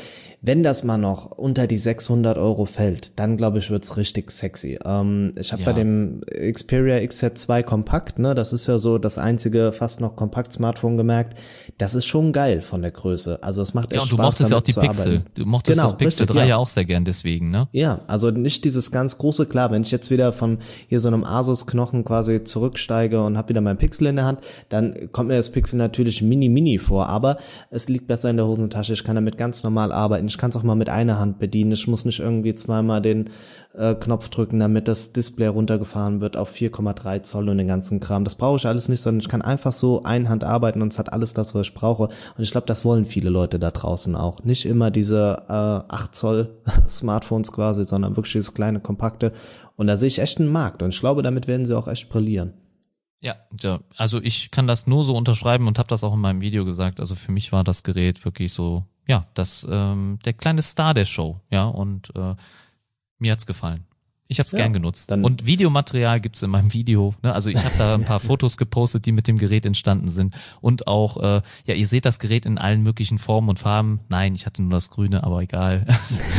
wenn das mal noch unter die sechshundert Euro fällt, dann glaube ich, wird's richtig sexy. Ähm, ich habe ja. bei dem Xperia X Z zwei Kompakt, ne, das ist ja so das einzige fast noch Kompakt-Smartphone gemerkt, das ist schon geil von der Größe. Also es macht echt Spaß. Ja, und du mochtest ja auch die Pixel. Arbeiten. Du mochtest genau, das Pixel richtig, drei ja. ja auch sehr gern deswegen, ne? Ja, also nicht dieses ganz große, klar, wenn ich jetzt wieder von hier so einem Asus-Knochen quasi zurücksteige und habe wieder mein Pixel in der Hand, dann kommt mir das Pixel natürlich mini-mini vor, aber es liegt besser in der Hosentasche, ich kann damit ganz normal arbeiten, ich kann es auch mal mit einer Hand bedienen, ich muss nicht irgendwie zweimal den äh, Knopf drücken, damit das Display runtergefahren wird auf vier Komma drei Zoll und den ganzen Kram. Das brauche ich alles nicht, sondern ich kann einfach so einhand arbeiten und es hat alles das, was ich brauche. Und ich glaube, das wollen viele Leute da draußen auch. Nicht immer diese äh, acht Zoll Smartphones quasi, sondern wirklich dieses kleine, kompakte. Und da sehe ich echt einen Markt und ich glaube, damit werden sie auch echt brillieren. Ja, ja, also ich kann das nur so unterschreiben und habe das auch in meinem Video gesagt. Also für mich war das Gerät wirklich so, ja, das ähm, der kleine Star der Show, ja, und äh, mir hat's gefallen. Ich habe es ja, gern genutzt. Und Videomaterial gibt's in meinem Video. Ne? Also ich habe da ein paar Fotos gepostet, die mit dem Gerät entstanden sind. Und auch, äh, ja, ihr seht das Gerät in allen möglichen Formen und Farben. Nein, ich hatte nur das Grüne, aber egal.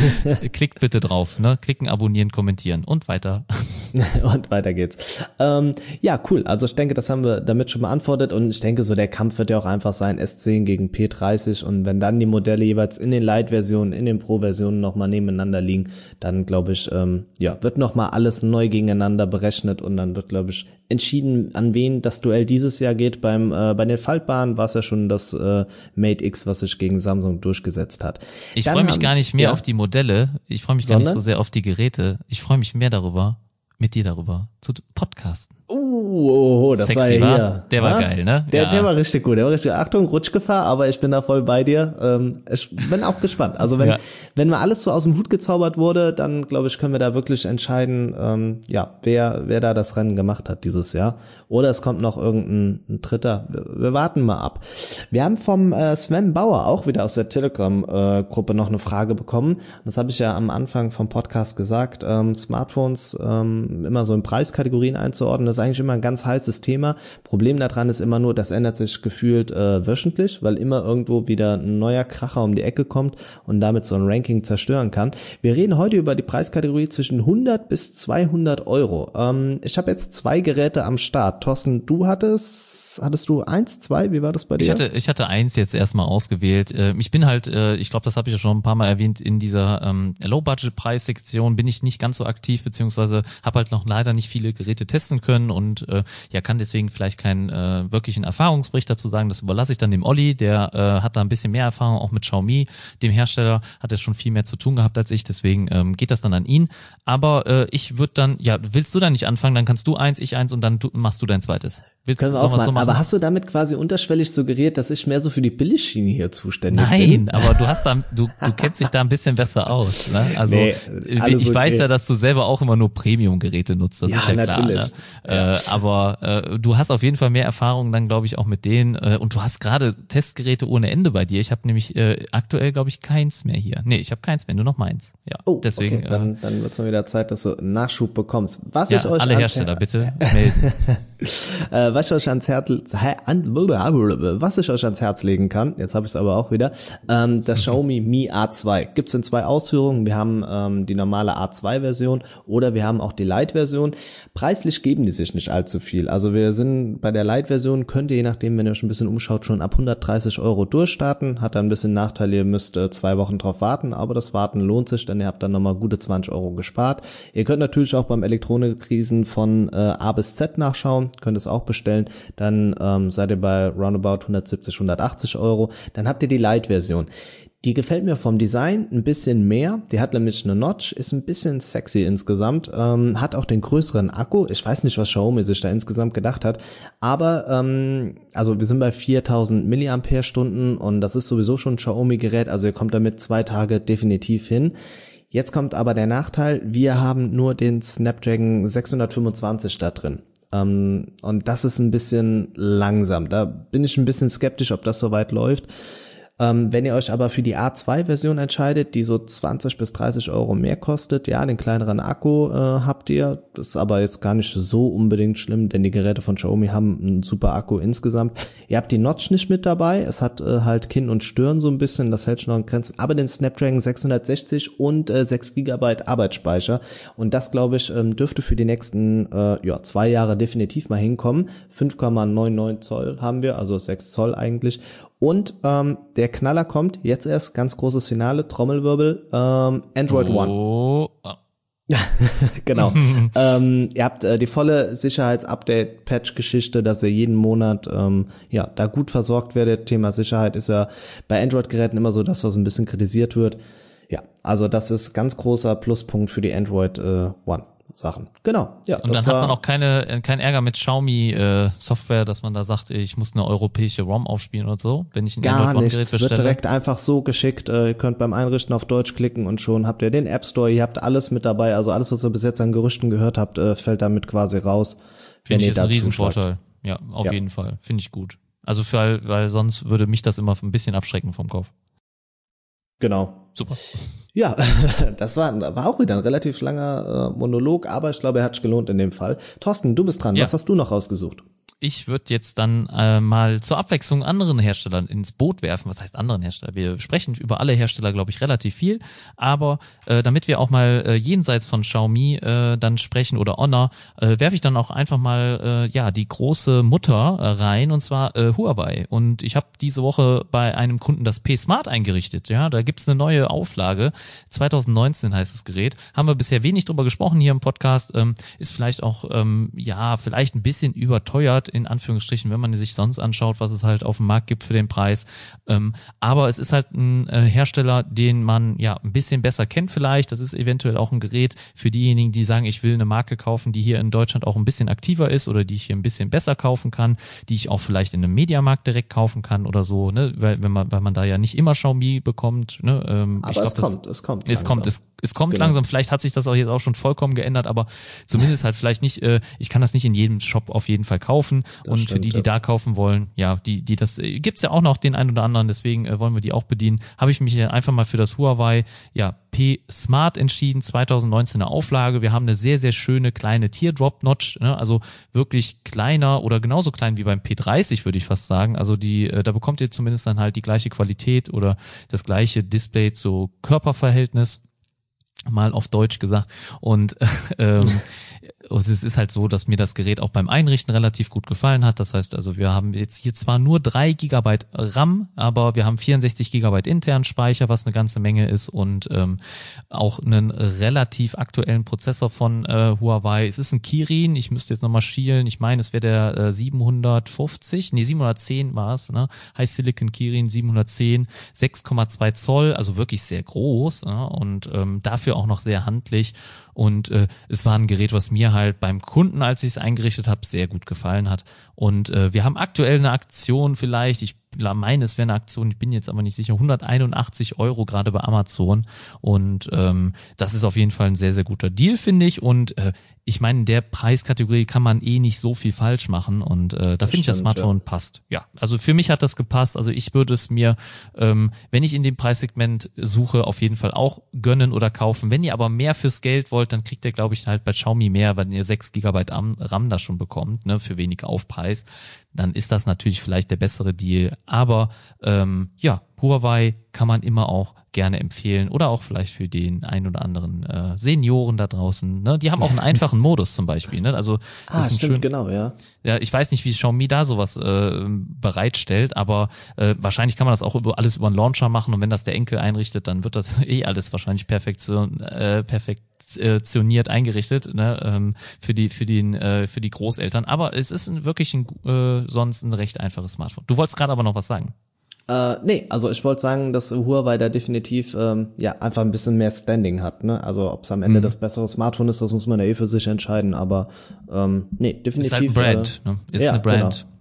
Klickt bitte drauf. Ne? Klicken, abonnieren, kommentieren und weiter. Und weiter geht's. Ähm, ja, cool. Also ich denke, das haben wir damit schon beantwortet. Und ich denke, so der Kampf wird ja auch einfach sein, S zehn gegen P dreißig. Und wenn dann die Modelle jeweils in den Lite-Versionen, in den Pro-Versionen nochmal nebeneinander liegen, dann glaube ich, ähm, ja, wird nochmal alles neu gegeneinander berechnet und dann wird, glaube ich, entschieden, an wen das Duell dieses Jahr geht. Beim äh, bei den Faltbaren war es ja schon das äh, Mate X, was sich gegen Samsung durchgesetzt hat. Ich freue mich gar nicht mehr ja. auf die Modelle. Ich freue mich Sondern? gar nicht so sehr auf die Geräte. Ich freue mich mehr darüber, mit dir darüber zu podcasten. Uh, oh, oh, das Sexy war ja war, hier. Der war ja? geil, ne? Der, ja. der war richtig gut. Der war richtig. Achtung, Rutschgefahr, aber ich bin da voll bei dir. Ähm, ich bin auch gespannt. Also wenn, ja. wenn mal alles so aus dem Hut gezaubert wurde, dann glaube ich, können wir da wirklich entscheiden, ähm, ja, wer, wer da das Rennen gemacht hat dieses Jahr. Oder es kommt noch irgendein ein Dritter. Wir, wir warten mal ab. Wir haben vom äh, Sven Bauer auch wieder aus der Telegram-Gruppe äh, noch eine Frage bekommen. Das habe ich ja am Anfang vom Podcast gesagt. Ähm, Smartphones ähm, immer so in Preiskategorien einzuordnen, das ist eigentlich immer ein ganz heißes Thema. Problem daran ist immer nur, das ändert sich gefühlt äh, wöchentlich, weil immer irgendwo wieder ein neuer Kracher um die Ecke kommt und damit so ein Ranking zerstören kann. Wir reden heute über die Preiskategorie zwischen hundert bis zweihundert Euro. Ähm, ich habe jetzt zwei Geräte am Start. Thorsten, du hattest, hattest du eins, zwei? Wie war das bei dir? Ich hatte, ich hatte eins jetzt erstmal ausgewählt. Ich bin halt, ich glaube, das habe ich ja schon ein paar Mal erwähnt, in dieser ähm, Low-Budget-Preissektion bin ich nicht ganz so aktiv, beziehungsweise habe halt noch leider nicht viele Geräte testen können und äh, ja, kann deswegen vielleicht keinen äh, wirklichen Erfahrungsbericht dazu sagen. Das überlasse ich dann dem Olli, der äh, hat da ein bisschen mehr Erfahrung, auch mit Xiaomi, dem Hersteller, hat er schon viel mehr zu tun gehabt als ich, deswegen ähm, geht das dann an ihn. Aber äh, ich würde dann, ja, willst du dann nicht anfangen, dann kannst du eins, ich eins und dann du, machst du dein zweites. Willst, Können wir auch mal, so aber hast du damit quasi unterschwellig suggeriert, dass ich mehr so für die Billigschiene hier zuständig Nein, bin? Nein, aber du hast da, du, du kennst dich da ein bisschen besser aus, ne? Also nee, ich okay. weiß ja, dass du selber auch immer nur Premium-Geräte nutzt, das ja, ist ja natürlich. klar. Ne? Ja. Äh, aber äh, du hast auf jeden Fall mehr Erfahrung dann, glaube ich, auch mit denen. Äh, und du hast gerade Testgeräte ohne Ende bei dir. Ich habe nämlich äh, aktuell, glaube ich, keins mehr hier. Nee, ich habe keins mehr, nur noch meins. Ja, oh, deswegen. Okay. Dann, äh, dann wird es mal wieder Zeit, dass du einen Nachschub bekommst. Was ja, ich euch alle Hersteller bitte melden. äh, was ich euch ans Herz was ich euch ans Herz legen kann, jetzt habe ich es aber auch wieder, ähm, das Xiaomi Mi A zwei. Gibt's in zwei Ausführungen. Wir haben ähm, die normale A zwei Version oder wir haben auch die Lite-Version. Preislich geben die sich nicht allzu viel. Also wir sind bei der Lite-Version, könnt ihr je nachdem, wenn ihr euch ein bisschen umschaut, schon ab hundertdreißig Euro durchstarten. Hat dann ein bisschen Nachteil, ihr müsst äh, zwei Wochen drauf warten, aber das Warten lohnt sich, denn ihr habt dann nochmal gute zwanzig Euro gespart. Ihr könnt natürlich auch beim Elektronikriesen von äh, A bis Z nachschauen, könnt es auch bestellen. Dann ähm, seid ihr bei roundabout hundertsiebzig, hundertachtzig Euro. Dann habt ihr die Lite-Version. Die gefällt mir vom Design ein bisschen mehr. Die hat nämlich eine Notch, ist ein bisschen sexy insgesamt, ähm, hat auch den größeren Akku. Ich weiß nicht, was Xiaomi sich da insgesamt gedacht hat, aber ähm, also wir sind bei viertausend Milliampere-Stunden und das ist sowieso schon ein Xiaomi-Gerät, also ihr kommt damit zwei Tage definitiv hin. Jetzt kommt aber der Nachteil, wir haben nur den Snapdragon sechshundertfünfundzwanzig da drin. Um, und das ist ein bisschen langsam. Da bin ich ein bisschen skeptisch, ob das so weit läuft. Ähm, wenn ihr euch aber für die A zwei Version entscheidet, die so zwanzig bis dreißig Euro mehr kostet, ja, den kleineren Akku äh, habt ihr. Das ist aber jetzt gar nicht so unbedingt schlimm, denn die Geräte von Xiaomi haben einen super Akku insgesamt. Ihr habt die Notch nicht mit dabei. Es hat äh, halt Kinn und Stirn so ein bisschen, das hält schon noch in Grenzen. Aber den Snapdragon sechshundertsechzig und äh, sechs Gigabyte Arbeitsspeicher. Und das, glaube ich, ähm, dürfte für die nächsten äh, ja zwei Jahre definitiv mal hinkommen. fünf Komma neunundneunzig Zoll haben wir, also sechs Zoll eigentlich. Und ähm, der Knaller kommt jetzt erst, ganz großes Finale, Trommelwirbel, ähm, Android oh. One. Oh. Genau. ähm, ihr habt äh, die volle Sicherheits-Update-Patch-Geschichte, dass ihr jeden Monat ähm, ja da gut versorgt werdet. Thema Sicherheit ist ja bei Android-Geräten immer so das, was ein bisschen kritisiert wird. Ja, also das ist ganz großer Pluspunkt für die Android äh, One. Sachen. Genau, ja. Und dann hat man auch keine, kein Ärger mit Xiaomi äh, Software, dass man da sagt, ich muss eine europäische ROM aufspielen oder so, wenn ich ein Gar Android One-Gerät bestelle. Wird direkt einfach so geschickt, äh, ihr könnt beim Einrichten auf Deutsch klicken und schon habt ihr den App Store, ihr habt alles mit dabei, also alles, was ihr bis jetzt an Gerüchten gehört habt, äh, fällt damit quasi raus. Finde ich ist ein Riesenvorteil. Ja, auf ja. jeden Fall. Finde ich gut. Also für, weil sonst würde mich das immer ein bisschen abschrecken vom Kauf. Genau. Super. Ja, das war, war auch wieder ein relativ langer äh, Monolog, aber ich glaube, er hat sich gelohnt in dem Fall. Thorsten, du bist dran. Ja. Was hast du noch rausgesucht? Ich würde jetzt dann äh, mal zur Abwechslung anderen Herstellern ins Boot werfen. Was heißt anderen Hersteller? Wir sprechen über alle Hersteller, glaube ich, relativ viel. Aber äh, damit wir auch mal äh, jenseits von Xiaomi äh, dann sprechen oder Honor, äh, werfe ich dann auch einfach mal äh, ja die große Mutter äh, rein, und zwar äh, Huawei. Und ich habe diese Woche bei einem Kunden das P-Smart eingerichtet. Ja, da gibt's eine neue Auflage. zwanzig neunzehn heißt das Gerät. Haben wir bisher wenig drüber gesprochen hier im Podcast. Ähm, ist vielleicht auch ähm, ja vielleicht ein bisschen überteuert, in Anführungsstrichen, wenn man sich sonst anschaut, was es halt auf dem Markt gibt für den Preis. Ähm, aber es ist halt ein äh, Hersteller, den man ja ein bisschen besser kennt vielleicht. Das ist eventuell auch ein Gerät für diejenigen, die sagen, ich will eine Marke kaufen, die hier in Deutschland auch ein bisschen aktiver ist oder die ich hier ein bisschen besser kaufen kann, die ich auch vielleicht in einem Mediamarkt direkt kaufen kann oder so, ne, weil wenn man, weil man da ja nicht immer Xiaomi bekommt, ne. Ähm, aber ich glaub, es, kommt, das, es kommt, es langsam. kommt, es es kommt genau. langsam. Vielleicht hat sich das auch jetzt auch schon vollkommen geändert, aber zumindest halt vielleicht nicht. Äh, ich kann das nicht in jedem Shop auf jeden Fall kaufen. Das und stimmt, für die, die ja. da kaufen wollen, ja, die, die das äh, gibt's ja auch noch den einen oder anderen. Deswegen äh, wollen wir die auch bedienen. Habe ich mich einfach mal für das Huawei, ja, P Smart entschieden. zwanzig neunzehner Auflage. Wir haben eine sehr sehr schöne kleine Teardrop-Notch, ne? Also wirklich kleiner oder genauso klein wie beim P dreißig, würde ich fast sagen. Also die, äh, da bekommt ihr zumindest dann halt die gleiche Qualität oder das gleiche Display zu Körperverhältnis. Mal auf Deutsch gesagt. Und ähm, es ist halt so, dass mir das Gerät auch beim Einrichten relativ gut gefallen hat. Das heißt also, wir haben jetzt hier zwar nur drei Gigabyte RAM, aber wir haben vierundsechzig Gigabyte internen Speicher, was eine ganze Menge ist, und ähm, auch einen relativ aktuellen Prozessor von äh, Huawei. Es ist ein Kirin, ich müsste jetzt nochmal schielen. Ich meine, es wäre der äh, siebenhundertfünfzig, nee, siebenhundertzehn war es, ne? High Silicon Kirin siebenhundertzehn, sechs Komma zwei Zoll, also wirklich sehr groß, ne? Und ähm, dafür auch noch sehr handlich. Und äh, es war ein Gerät, was mir halt beim Kunden, als ich es eingerichtet habe, sehr gut gefallen hat. Und äh, wir haben aktuell eine Aktion vielleicht, ich meine, es wäre eine Aktion, ich bin jetzt aber nicht sicher, hunderteinundachtzig Euro gerade bei Amazon. Und ähm, das ist auf jeden Fall ein sehr, sehr guter Deal, finde ich. Und äh, ich meine, in der Preiskategorie kann man eh nicht so viel falsch machen. Und äh, da finde ich, das Smartphone ja. passt. Ja, also für mich hat das gepasst. Also ich würde es mir, ähm, wenn ich in dem Preissegment suche, auf jeden Fall auch gönnen oder kaufen. Wenn ihr aber mehr fürs Geld wollt, dann kriegt ihr, glaube ich, halt bei Xiaomi mehr, weil ihr sechs Gigabyte RAM da schon bekommt, ne, für wenig Aufpreis. Dann ist das natürlich vielleicht der bessere Deal. Aber ähm, ja, Huawei kann man immer auch gerne empfehlen oder auch vielleicht für den einen oder anderen äh, Senioren da draußen. Ne? Die haben auch einen einfachen Modus zum Beispiel. Ne? Also das ah, ist ein stimmt, schön, genau, ja. Ja, ich weiß nicht, wie Xiaomi da sowas äh, bereitstellt, aber äh, wahrscheinlich kann man das auch über, alles über einen Launcher machen, und wenn das der Enkel einrichtet, dann wird das eh alles wahrscheinlich perfektion, äh, perfektioniert eingerichtet, ne? ähm, für die für den äh, für die Großeltern. Aber es ist ein, wirklich ein, äh, sonst ein recht einfaches Smartphone. Du wolltest gerade aber noch was sagen. Äh, nee, also ich wollte sagen, dass Huawei da definitiv ähm, ja einfach ein bisschen mehr Standing hat, ne? Also ob es am Ende mhm. das bessere Smartphone ist, das muss man ja eh für sich entscheiden, aber ähm, nee, definitiv. Ist halt ein Brand, äh, ne? Ist ja, eine Brand. Genau.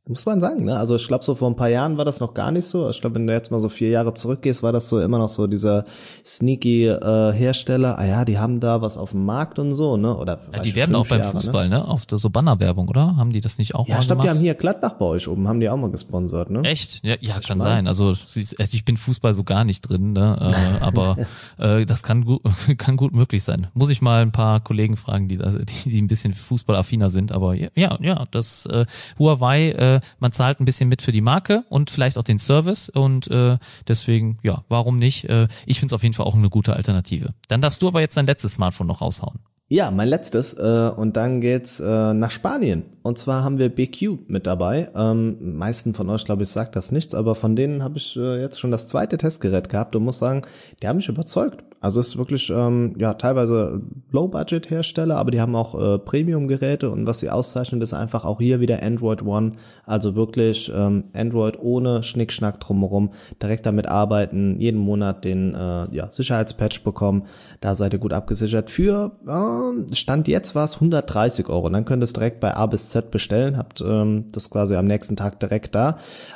Muss man sagen, ne? Also ich glaube, so vor ein paar Jahren war das noch gar nicht so. Ich glaube, wenn du jetzt mal so vier Jahre zurückgehst, war das so immer noch so dieser sneaky äh, Hersteller. Ah ja, die haben da was auf dem Markt und so, ne? Oder ja, die werden auch beim Jahre, Fußball, ne? ne? Auf der, so Bannerwerbung, oder? Haben die das nicht auch ja, mal ich glaube, die gemacht? haben hier Gladbach bei euch oben, haben die auch mal gesponsert, ne? Echt? Ja, ja, kann mal. sein. Also ich bin Fußball so gar nicht drin, ne? äh, aber äh, das kann gut, kann gut möglich sein. Muss ich mal ein paar Kollegen fragen, die da, die, die ein bisschen fußballaffiner sind. Aber ja, ja, das äh, Huawei, äh, man zahlt ein bisschen mit für die Marke und vielleicht auch den Service und äh, deswegen, ja, warum nicht? Äh, ich finde es auf jeden Fall auch eine gute Alternative. Dann darfst du aber jetzt dein letztes Smartphone noch raushauen. Ja, mein letztes äh, und dann geht's äh, nach Spanien und zwar haben wir B Q mit dabei. Ähm, meisten von euch, glaube ich, sagt das nichts, aber von denen habe ich äh, jetzt schon das zweite Testgerät gehabt und muss sagen, die haben mich überzeugt. Also es ist wirklich ähm, ja teilweise Low-Budget-Hersteller, aber die haben auch äh, Premium-Geräte und was sie auszeichnet, ist einfach auch hier wieder Android One, also wirklich ähm, Android ohne Schnickschnack drumherum, direkt damit arbeiten, jeden Monat den äh, ja Sicherheitspatch bekommen, da seid ihr gut abgesichert. Für äh, Stand jetzt war es hundertdreißig Euro, und dann könnt ihr es direkt bei A bis Z bestellen, habt ähm, das quasi am nächsten Tag direkt da.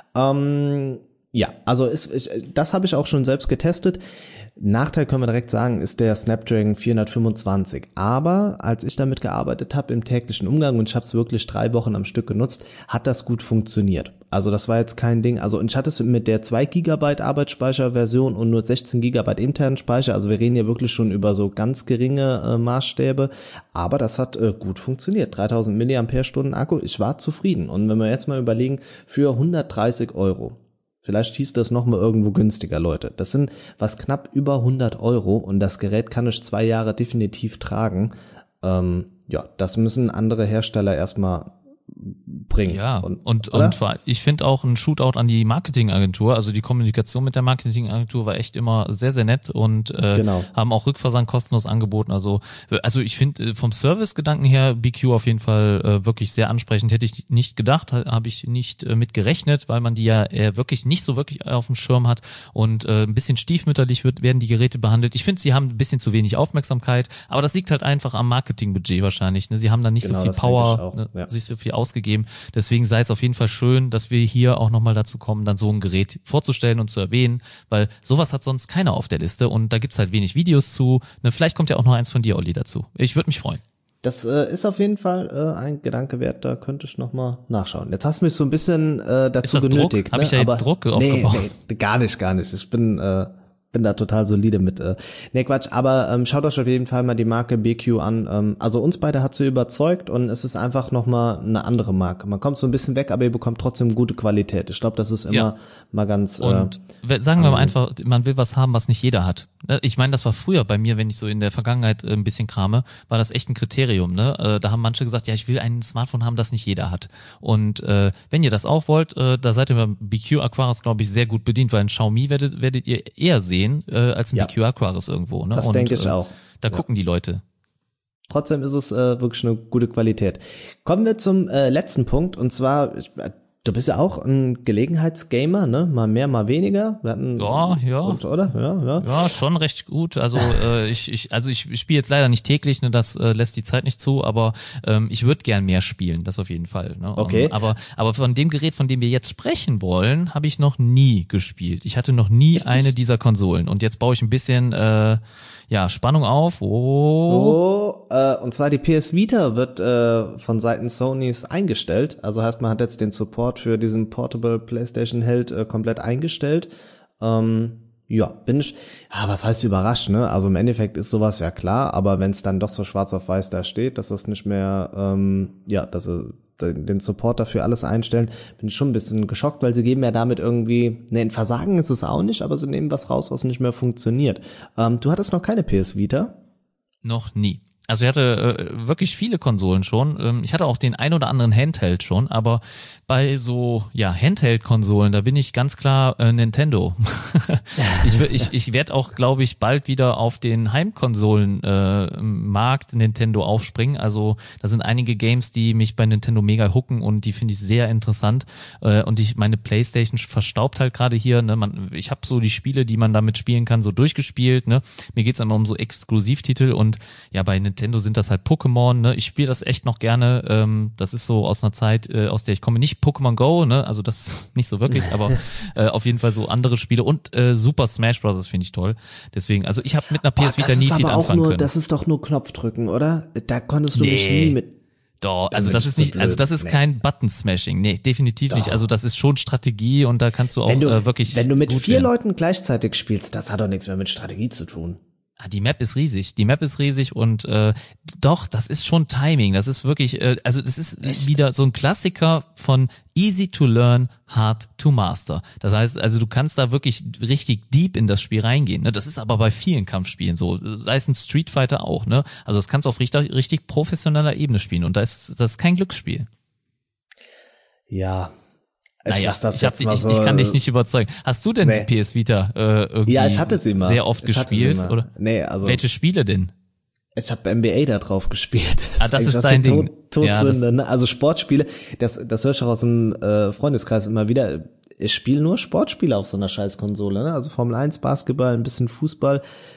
Ähm, ja, also ist, ist, das habe ich auch schon selbst getestet. Nachteil können wir direkt sagen, ist der Snapdragon vierhundertfünfundzwanzig. Aber als ich damit gearbeitet habe im täglichen Umgang, und ich habe es wirklich drei Wochen am Stück genutzt, hat das gut funktioniert. Also das war jetzt kein Ding. Also und ich hatte es mit der zwei Gigabyte Arbeitsspeicherversion und nur sechzehn Gigabyte internen Speicher. Also wir reden hier wirklich schon über so ganz geringe äh, Maßstäbe. Aber das hat äh, gut funktioniert. dreitausend Milliampere-Stunden Akku. Ich war zufrieden. Und wenn wir jetzt mal überlegen, für hundertdreißig Euro. Vielleicht hieß das noch mal irgendwo günstiger, Leute. Das sind was knapp über hundert Euro und das Gerät kann ich zwei Jahre definitiv tragen. Ähm, ja, das müssen andere Hersteller erstmal bringen. Ja, und, und, und ich finde auch ein Shootout an die Marketingagentur, also die Kommunikation mit der Marketingagentur war echt immer sehr, sehr nett und äh, genau. haben auch Rückversand kostenlos angeboten. Also, also ich finde vom Service-Gedanken her B Q auf jeden Fall äh, wirklich sehr ansprechend. Hätte ich nicht gedacht, habe ich nicht äh, mit gerechnet, weil man die ja eher wirklich nicht so wirklich auf dem Schirm hat und äh, ein bisschen stiefmütterlich wird, werden die Geräte behandelt. Ich finde, sie haben ein bisschen zu wenig Aufmerksamkeit, aber das liegt halt einfach am Marketingbudget wahrscheinlich. Ne? Sie haben da nicht genau, so viel Power, ne? ja. sich so viel ausgegeben. Deswegen sei es auf jeden Fall schön, dass wir hier auch nochmal dazu kommen, dann so ein Gerät vorzustellen und zu erwähnen, weil sowas hat sonst keiner auf der Liste und da gibt's halt wenig Videos zu. Ne, vielleicht kommt ja auch noch eins von dir, Olli, dazu. Ich würde mich freuen. Das äh, ist auf jeden Fall äh, ein Gedanke wert, da könnte ich nochmal nachschauen. Jetzt hast du mich so ein bisschen äh, dazu ist das genötigt. Habe ne? ich ja jetzt Aber, Druck nee, aufgebaut? Nee, gar nicht, gar nicht. Ich bin... Äh, bin da total solide mit. Äh. Nee, Quatsch, aber ähm, schaut euch auf jeden Fall mal die Marke B Q an. Ähm, also uns beide hat sie überzeugt und es ist einfach nochmal eine andere Marke. Man kommt so ein bisschen weg, aber ihr bekommt trotzdem gute Qualität. Ich glaube, das ist immer ja. mal ganz... Und äh, sagen wir mal einfach, man will was haben, was nicht jeder hat. Ich meine, das war früher bei mir, wenn ich so in der Vergangenheit ein bisschen krame, war das echt ein Kriterium. Ne? Da haben manche gesagt, ja, ich will ein Smartphone haben, das nicht jeder hat. Und äh, wenn ihr das auch wollt, äh, da seid ihr beim B Q Aquaris, glaube ich, sehr gut bedient, weil ein Xiaomi werdet, werdet ihr eher sehen, Äh, als ein ja. B Q Aquaris irgendwo. Ne? Das und, denke ich äh, auch. Da ja. gucken die Leute. Trotzdem ist es äh, wirklich eine gute Qualität. Kommen wir zum äh, letzten Punkt und zwar, ich, du bist ja auch ein Gelegenheitsgamer, ne? Mal mehr, mal weniger. Wir hatten, ja, ja. Und, oder? Ja, ja. Ja, schon recht gut. Also äh, ich, ich, also ich spiele jetzt leider nicht täglich, ne? Das äh, lässt die Zeit nicht zu, aber ähm, ich würde gern mehr spielen, das auf jeden Fall. Ne? Okay. Um, aber, aber von dem Gerät, von dem wir jetzt sprechen wollen, habe ich noch nie gespielt. Ich hatte noch nie Ist eine nicht? dieser Konsolen. Und jetzt baue ich ein bisschen äh, ja Spannung auf. Oh. Oh, äh, und zwar die P S Vita wird äh, von Seiten Sonys eingestellt. Also heißt, man hat jetzt den Support für diesen Portable PlayStation Held äh, komplett eingestellt. Ähm, ja, bin ich, ja, was heißt überrascht, ne? Also im Endeffekt ist sowas ja klar, aber wenn es dann doch so schwarz auf weiß da steht, dass das nicht mehr, ähm, ja, dass sie den Support dafür alles einstellen, bin ich schon ein bisschen geschockt, weil sie geben ja damit irgendwie, ne, ein Versagen ist es auch nicht, aber sie nehmen was raus, was nicht mehr funktioniert. Ähm, du hattest noch keine P S Vita? Noch nie. Also ich hatte äh, wirklich viele Konsolen schon. Ähm, ich hatte auch den ein oder anderen Handheld schon, aber bei so ja Handheld-Konsolen, da bin ich ganz klar äh, Nintendo. ich ich, ich werde auch, glaube ich, bald wieder auf den Heimkonsolen-Markt äh, Nintendo aufspringen. Also da sind einige Games, die mich bei Nintendo mega hooken und die finde ich sehr interessant. Äh, und ich meine PlayStation verstaubt halt gerade hier. Ne? Man, ich habe so die Spiele, die man damit spielen kann, so durchgespielt. Ne? Mir geht's immer um so Exklusivtitel und ja, bei Nintendo sind das halt Pokémon. Ne? Ich spiele das echt noch gerne. Ähm, das ist so aus einer Zeit, äh, aus der ich komme. Nicht nicht Pokémon Go, ne, also das nicht so wirklich, aber äh, auf jeden Fall so andere Spiele und äh, Super Smash Bros. Finde ich toll. Deswegen, also ich habe mit einer P S oh, Vita nie viel anfangen nur, können. Das ist doch nur Knopfdrücken, oder? Da konntest du nee. mich nie mit... Doch, also das ist nicht, also das ist kein Button-Smashing. Nee, definitiv Doch. nicht. Also das ist schon Strategie und da kannst du auch wenn du, äh, wirklich. Wenn du mit vier werden. Leuten gleichzeitig spielst, das hat doch nichts mehr mit Strategie zu tun. Ah, die Map ist riesig. Die Map ist riesig und äh, doch, das ist schon Timing. Das ist wirklich, äh, also das ist Echt? wieder so ein Klassiker von easy to learn, hard to master. Das heißt, also du kannst da wirklich richtig deep in das Spiel reingehen. Ne? Das ist aber bei vielen Kampfspielen so. Sei es ein Street Fighter auch. Ne? Also das kannst du auf richtig, richtig professioneller Ebene spielen und da ist das ist kein Glücksspiel. Ja. Ich, naja, das ich, hab, ich, so, ich kann dich nicht überzeugen. Hast du denn nee. die P S Vita äh, irgendwie ja, ich hatte sie mal. sehr oft ich gespielt? Oder? Nee, also welche Spiele denn? Ich habe N B A da drauf gespielt. Das ah, das ist, ist dein Ding. Todsünde, ja, das ne? Also Sportspiele, das, das höre ich auch aus dem äh, Freundeskreis immer wieder. Ich spiele nur Sportspiele auf so einer scheiß Konsole. Ne? Also Formel eins, Basketball, ein bisschen Fußball.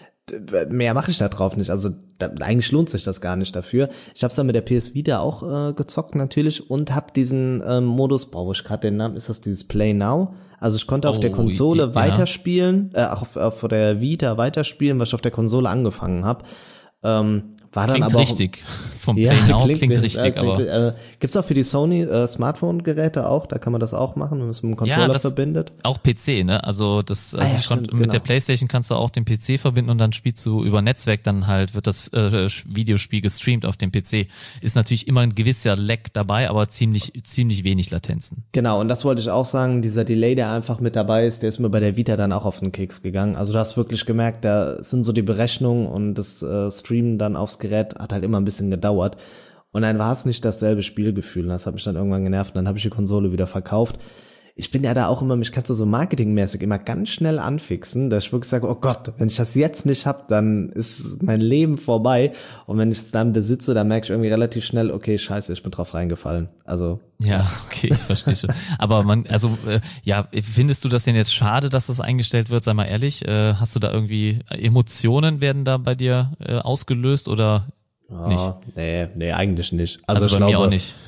Mehr mache ich da drauf nicht. Also da, eigentlich lohnt sich das gar nicht dafür. Ich habe es dann mit der P S Vita auch äh, gezockt natürlich und habe diesen ähm, Modus, brauche ich gerade den Namen, ist das dieses Play Now? Also ich konnte oh, auf der Konsole ja. weiterspielen, äh, auch auf, auf der Vita weiterspielen, was ich auf der Konsole angefangen habe. Ähm, war dann klingt aber richtig. Auch, Vom Play ja, Now klingt, klingt, klingt richtig, äh, klingt, aber äh, gibt's auch für die Sony äh, Smartphone-Geräte auch, da kann man das auch machen, wenn man es mit dem Controller ja, das verbindet. Auch P C, ne? Also das also ah, ja, ich stimmt, mit genau. der PlayStation kannst du auch den P C verbinden und dann spielst du über Netzwerk, dann halt wird das äh, Videospiel gestreamt auf dem P C. Ist natürlich immer ein gewisser Lag dabei, aber ziemlich ziemlich wenig Latenzen. Genau, und das wollte ich auch sagen, dieser Delay, der einfach mit dabei ist, der ist mir bei der Vita dann auch auf den Keks gegangen. Also du hast wirklich gemerkt, da sind so die Berechnungen und das äh, Streamen dann aufs Gerät hat halt immer ein bisschen gedauert. Und dann war es nicht dasselbe Spielgefühl. Das hat mich dann irgendwann genervt und dann habe ich die Konsole wieder verkauft. Ich bin ja da auch immer, mich kannst du so marketingmäßig immer ganz schnell anfixen, dass ich wirklich sage, oh Gott, wenn ich das jetzt nicht hab, dann ist mein Leben vorbei. Und wenn ich es dann besitze, dann merke ich irgendwie relativ schnell, okay, scheiße, ich bin drauf reingefallen. Also ja, okay, ich verstehe schon. Aber man, also äh, ja, findest du das denn jetzt schade, dass das eingestellt wird? Sei mal ehrlich, äh, hast du da irgendwie Emotionen werden da bei dir äh, ausgelöst oder oh, nicht? Nee, nee, eigentlich nicht. Also, also bei ich mir glaube, auch nicht.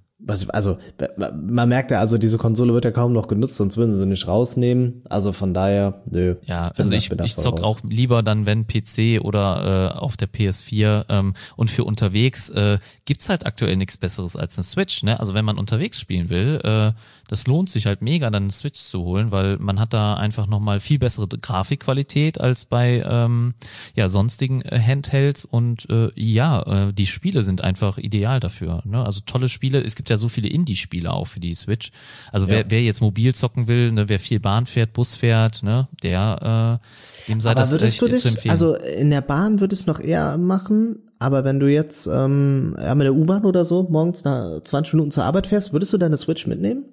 Also man merkt ja, also diese Konsole wird ja kaum noch genutzt, sonst würden sie nicht rausnehmen. Also von daher, nö. Ja, also ich, ich zock raus. Auch lieber dann, wenn P C oder äh, auf der P S vier ähm, und für unterwegs äh, gibt's halt aktuell nichts Besseres als eine Switch, ne? Also wenn man unterwegs spielen will, äh, das lohnt sich halt mega, dann eine Switch zu holen, weil man hat da einfach nochmal viel bessere Grafikqualität als bei ähm, ja sonstigen äh, Handhelds und äh, ja, äh, die Spiele sind einfach ideal dafür, ne? Also tolle Spiele, es gibt ja so viele Indie-Spiele auch für die Switch. Also ja. wer, wer jetzt mobil zocken will, ne, wer viel Bahn fährt, Bus fährt, ne, der äh, dem sei aber das würdest echt du dich, zu empfehlen. Also in der Bahn würdest du noch eher machen, aber wenn du jetzt ähm, ja, mit der U-Bahn oder so morgens nach zwanzig Minuten zur Arbeit fährst, würdest du deine Switch mitnehmen?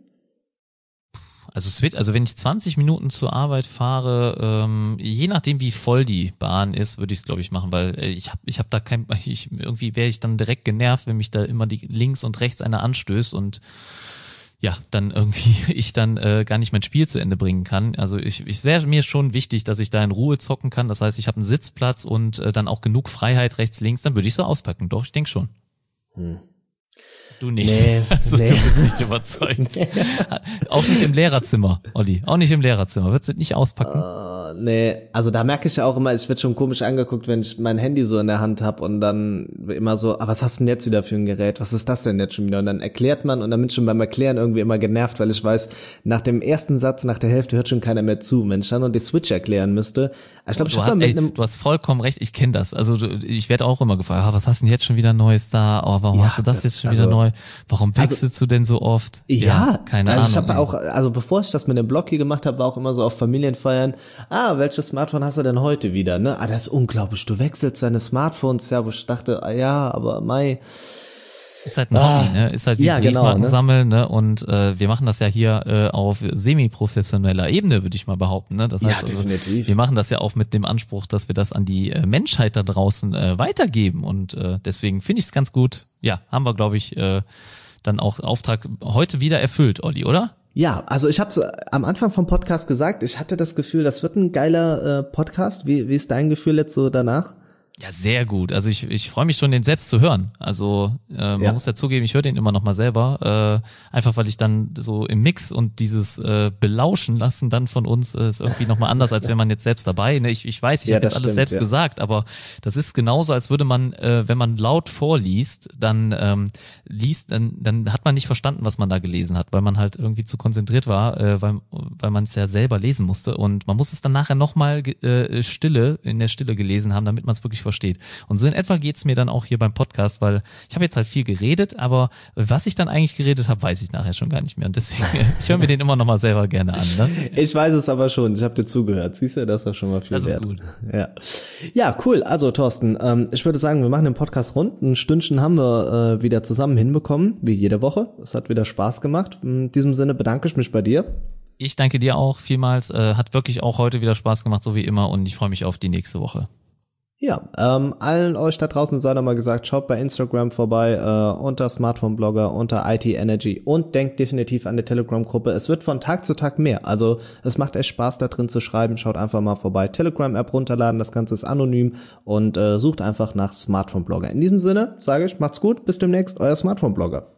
Also Switch, also wenn ich zwanzig Minuten zur Arbeit fahre, ähm, je nachdem wie voll die Bahn ist, würde ich es glaube ich machen, weil äh, ich habe ich habe da kein, ich, irgendwie wäre ich dann direkt genervt, wenn mich da immer die links und rechts einer anstößt und ja, dann irgendwie ich dann äh, gar nicht mein Spiel zu Ende bringen kann. Also ich, ich wäre mir schon wichtig, dass ich da in Ruhe zocken kann. Das heißt, ich habe einen Sitzplatz und äh, dann auch genug Freiheit rechts, links, dann würde ich so auspacken. Doch, ich denke schon. Hm. Du nicht. Nee, also nee. Du bist nicht überzeugt. Nee. Auch nicht im Lehrerzimmer, Olli. Auch nicht im Lehrerzimmer. Würdest du nicht auspacken? Uh, nee, also da merke ich ja auch immer, ich werde schon komisch angeguckt, wenn ich mein Handy so in der Hand habe und dann immer so, ah, was hast du denn jetzt wieder für ein Gerät? Was ist das denn jetzt schon wieder? Und dann erklärt man und dann bin ich schon beim Erklären irgendwie immer genervt, weil ich weiß, nach dem ersten Satz, nach der Hälfte hört schon keiner mehr zu. Wenn ich dann noch die Switch erklären müsste. Ich glaub, du, ich hast, mit ey, einem du hast vollkommen recht, ich kenne das. Also du, ich werde auch immer gefragt, ah, was hast du denn jetzt schon wieder Neues da? Oh, warum ja, hast du das, das jetzt schon also, wieder neu? Warum wechselst also, du denn so oft? Ja, ja keine also Ahnung. Ich habe auch, also bevor ich das mit dem Blog hier gemacht habe, war auch immer so auf Familienfeiern, ah, welches Smartphone hast du denn heute wieder, ne? Ah, das ist unglaublich, du wechselst deine Smartphones, ja, wo ich dachte, ah ja, aber Mai. Ist halt ein ah, Hobby, ne? Ist halt wie ja, Briefmarken genau, ne? sammeln, ne? Und äh, wir machen das ja hier äh, auf semi-professioneller Ebene, würde ich mal behaupten, ne? Das heißt, ja, definitiv. Also, wir machen das ja auch mit dem Anspruch, dass wir das an die äh, Menschheit da draußen äh, weitergeben und äh, deswegen finde ich es ganz gut. Ja, haben wir, glaube ich, äh, dann auch Auftrag heute wieder erfüllt, Olli, oder? Ja, also ich habe es am Anfang vom Podcast gesagt, ich hatte das Gefühl, das wird ein geiler äh, Podcast. Wie, wie ist dein Gefühl jetzt so danach? Ja, sehr gut. Also ich, ich freue mich schon, den selbst zu hören. Also äh, man ja. muss ja zugeben, ich höre den immer noch mal selber, äh, einfach weil ich dann so im Mix und dieses äh, Belauschen lassen dann von uns äh, ist irgendwie noch mal anders, als wenn man jetzt selbst dabei. Ne? Ich, ich weiß, ich ja, habe jetzt alles stimmt, selbst ja. gesagt, aber das ist genauso, als würde man, äh, wenn man laut vorliest, dann ähm, liest, dann, dann hat man nicht verstanden, was man da gelesen hat, weil man halt irgendwie zu konzentriert war, äh, weil, weil man es ja selber lesen musste und man muss es dann nachher noch mal äh, Stille, in der Stille gelesen haben, damit man es wirklich versteht. Und so in etwa geht's mir dann auch hier beim Podcast, weil ich habe jetzt halt viel geredet, aber was ich dann eigentlich geredet habe, weiß ich nachher schon gar nicht mehr. Und deswegen, ich höre mir den immer noch mal selber gerne an. Ne? Ich weiß es aber schon, ich habe dir zugehört. Siehst du, das ist doch schon mal viel das wert. Das ist gut. Ja. Ja, cool. Also Thorsten, ähm, ich würde sagen, wir machen den Podcast rund. Ein Stündchen haben wir äh, wieder zusammen hinbekommen, wie jede Woche. Es hat wieder Spaß gemacht. In diesem Sinne bedanke ich mich bei dir. Ich danke dir auch vielmals. Äh, hat wirklich auch heute wieder Spaß gemacht, so wie immer. Und ich freue mich auf die nächste Woche. Ja, ähm, allen euch da draußen sei nochmal gesagt, schaut bei Instagram vorbei, äh, unter Smartphone-Blogger, unter I T Energy und denkt definitiv an die Telegram-Gruppe. Es wird von Tag zu Tag mehr, also es macht echt Spaß da drin zu schreiben. Schaut einfach mal vorbei, Telegram-App runterladen, das Ganze ist anonym und äh, sucht einfach nach Smartphone-Blogger. In diesem Sinne sage ich, macht's gut, bis demnächst, euer Smartphone-Blogger.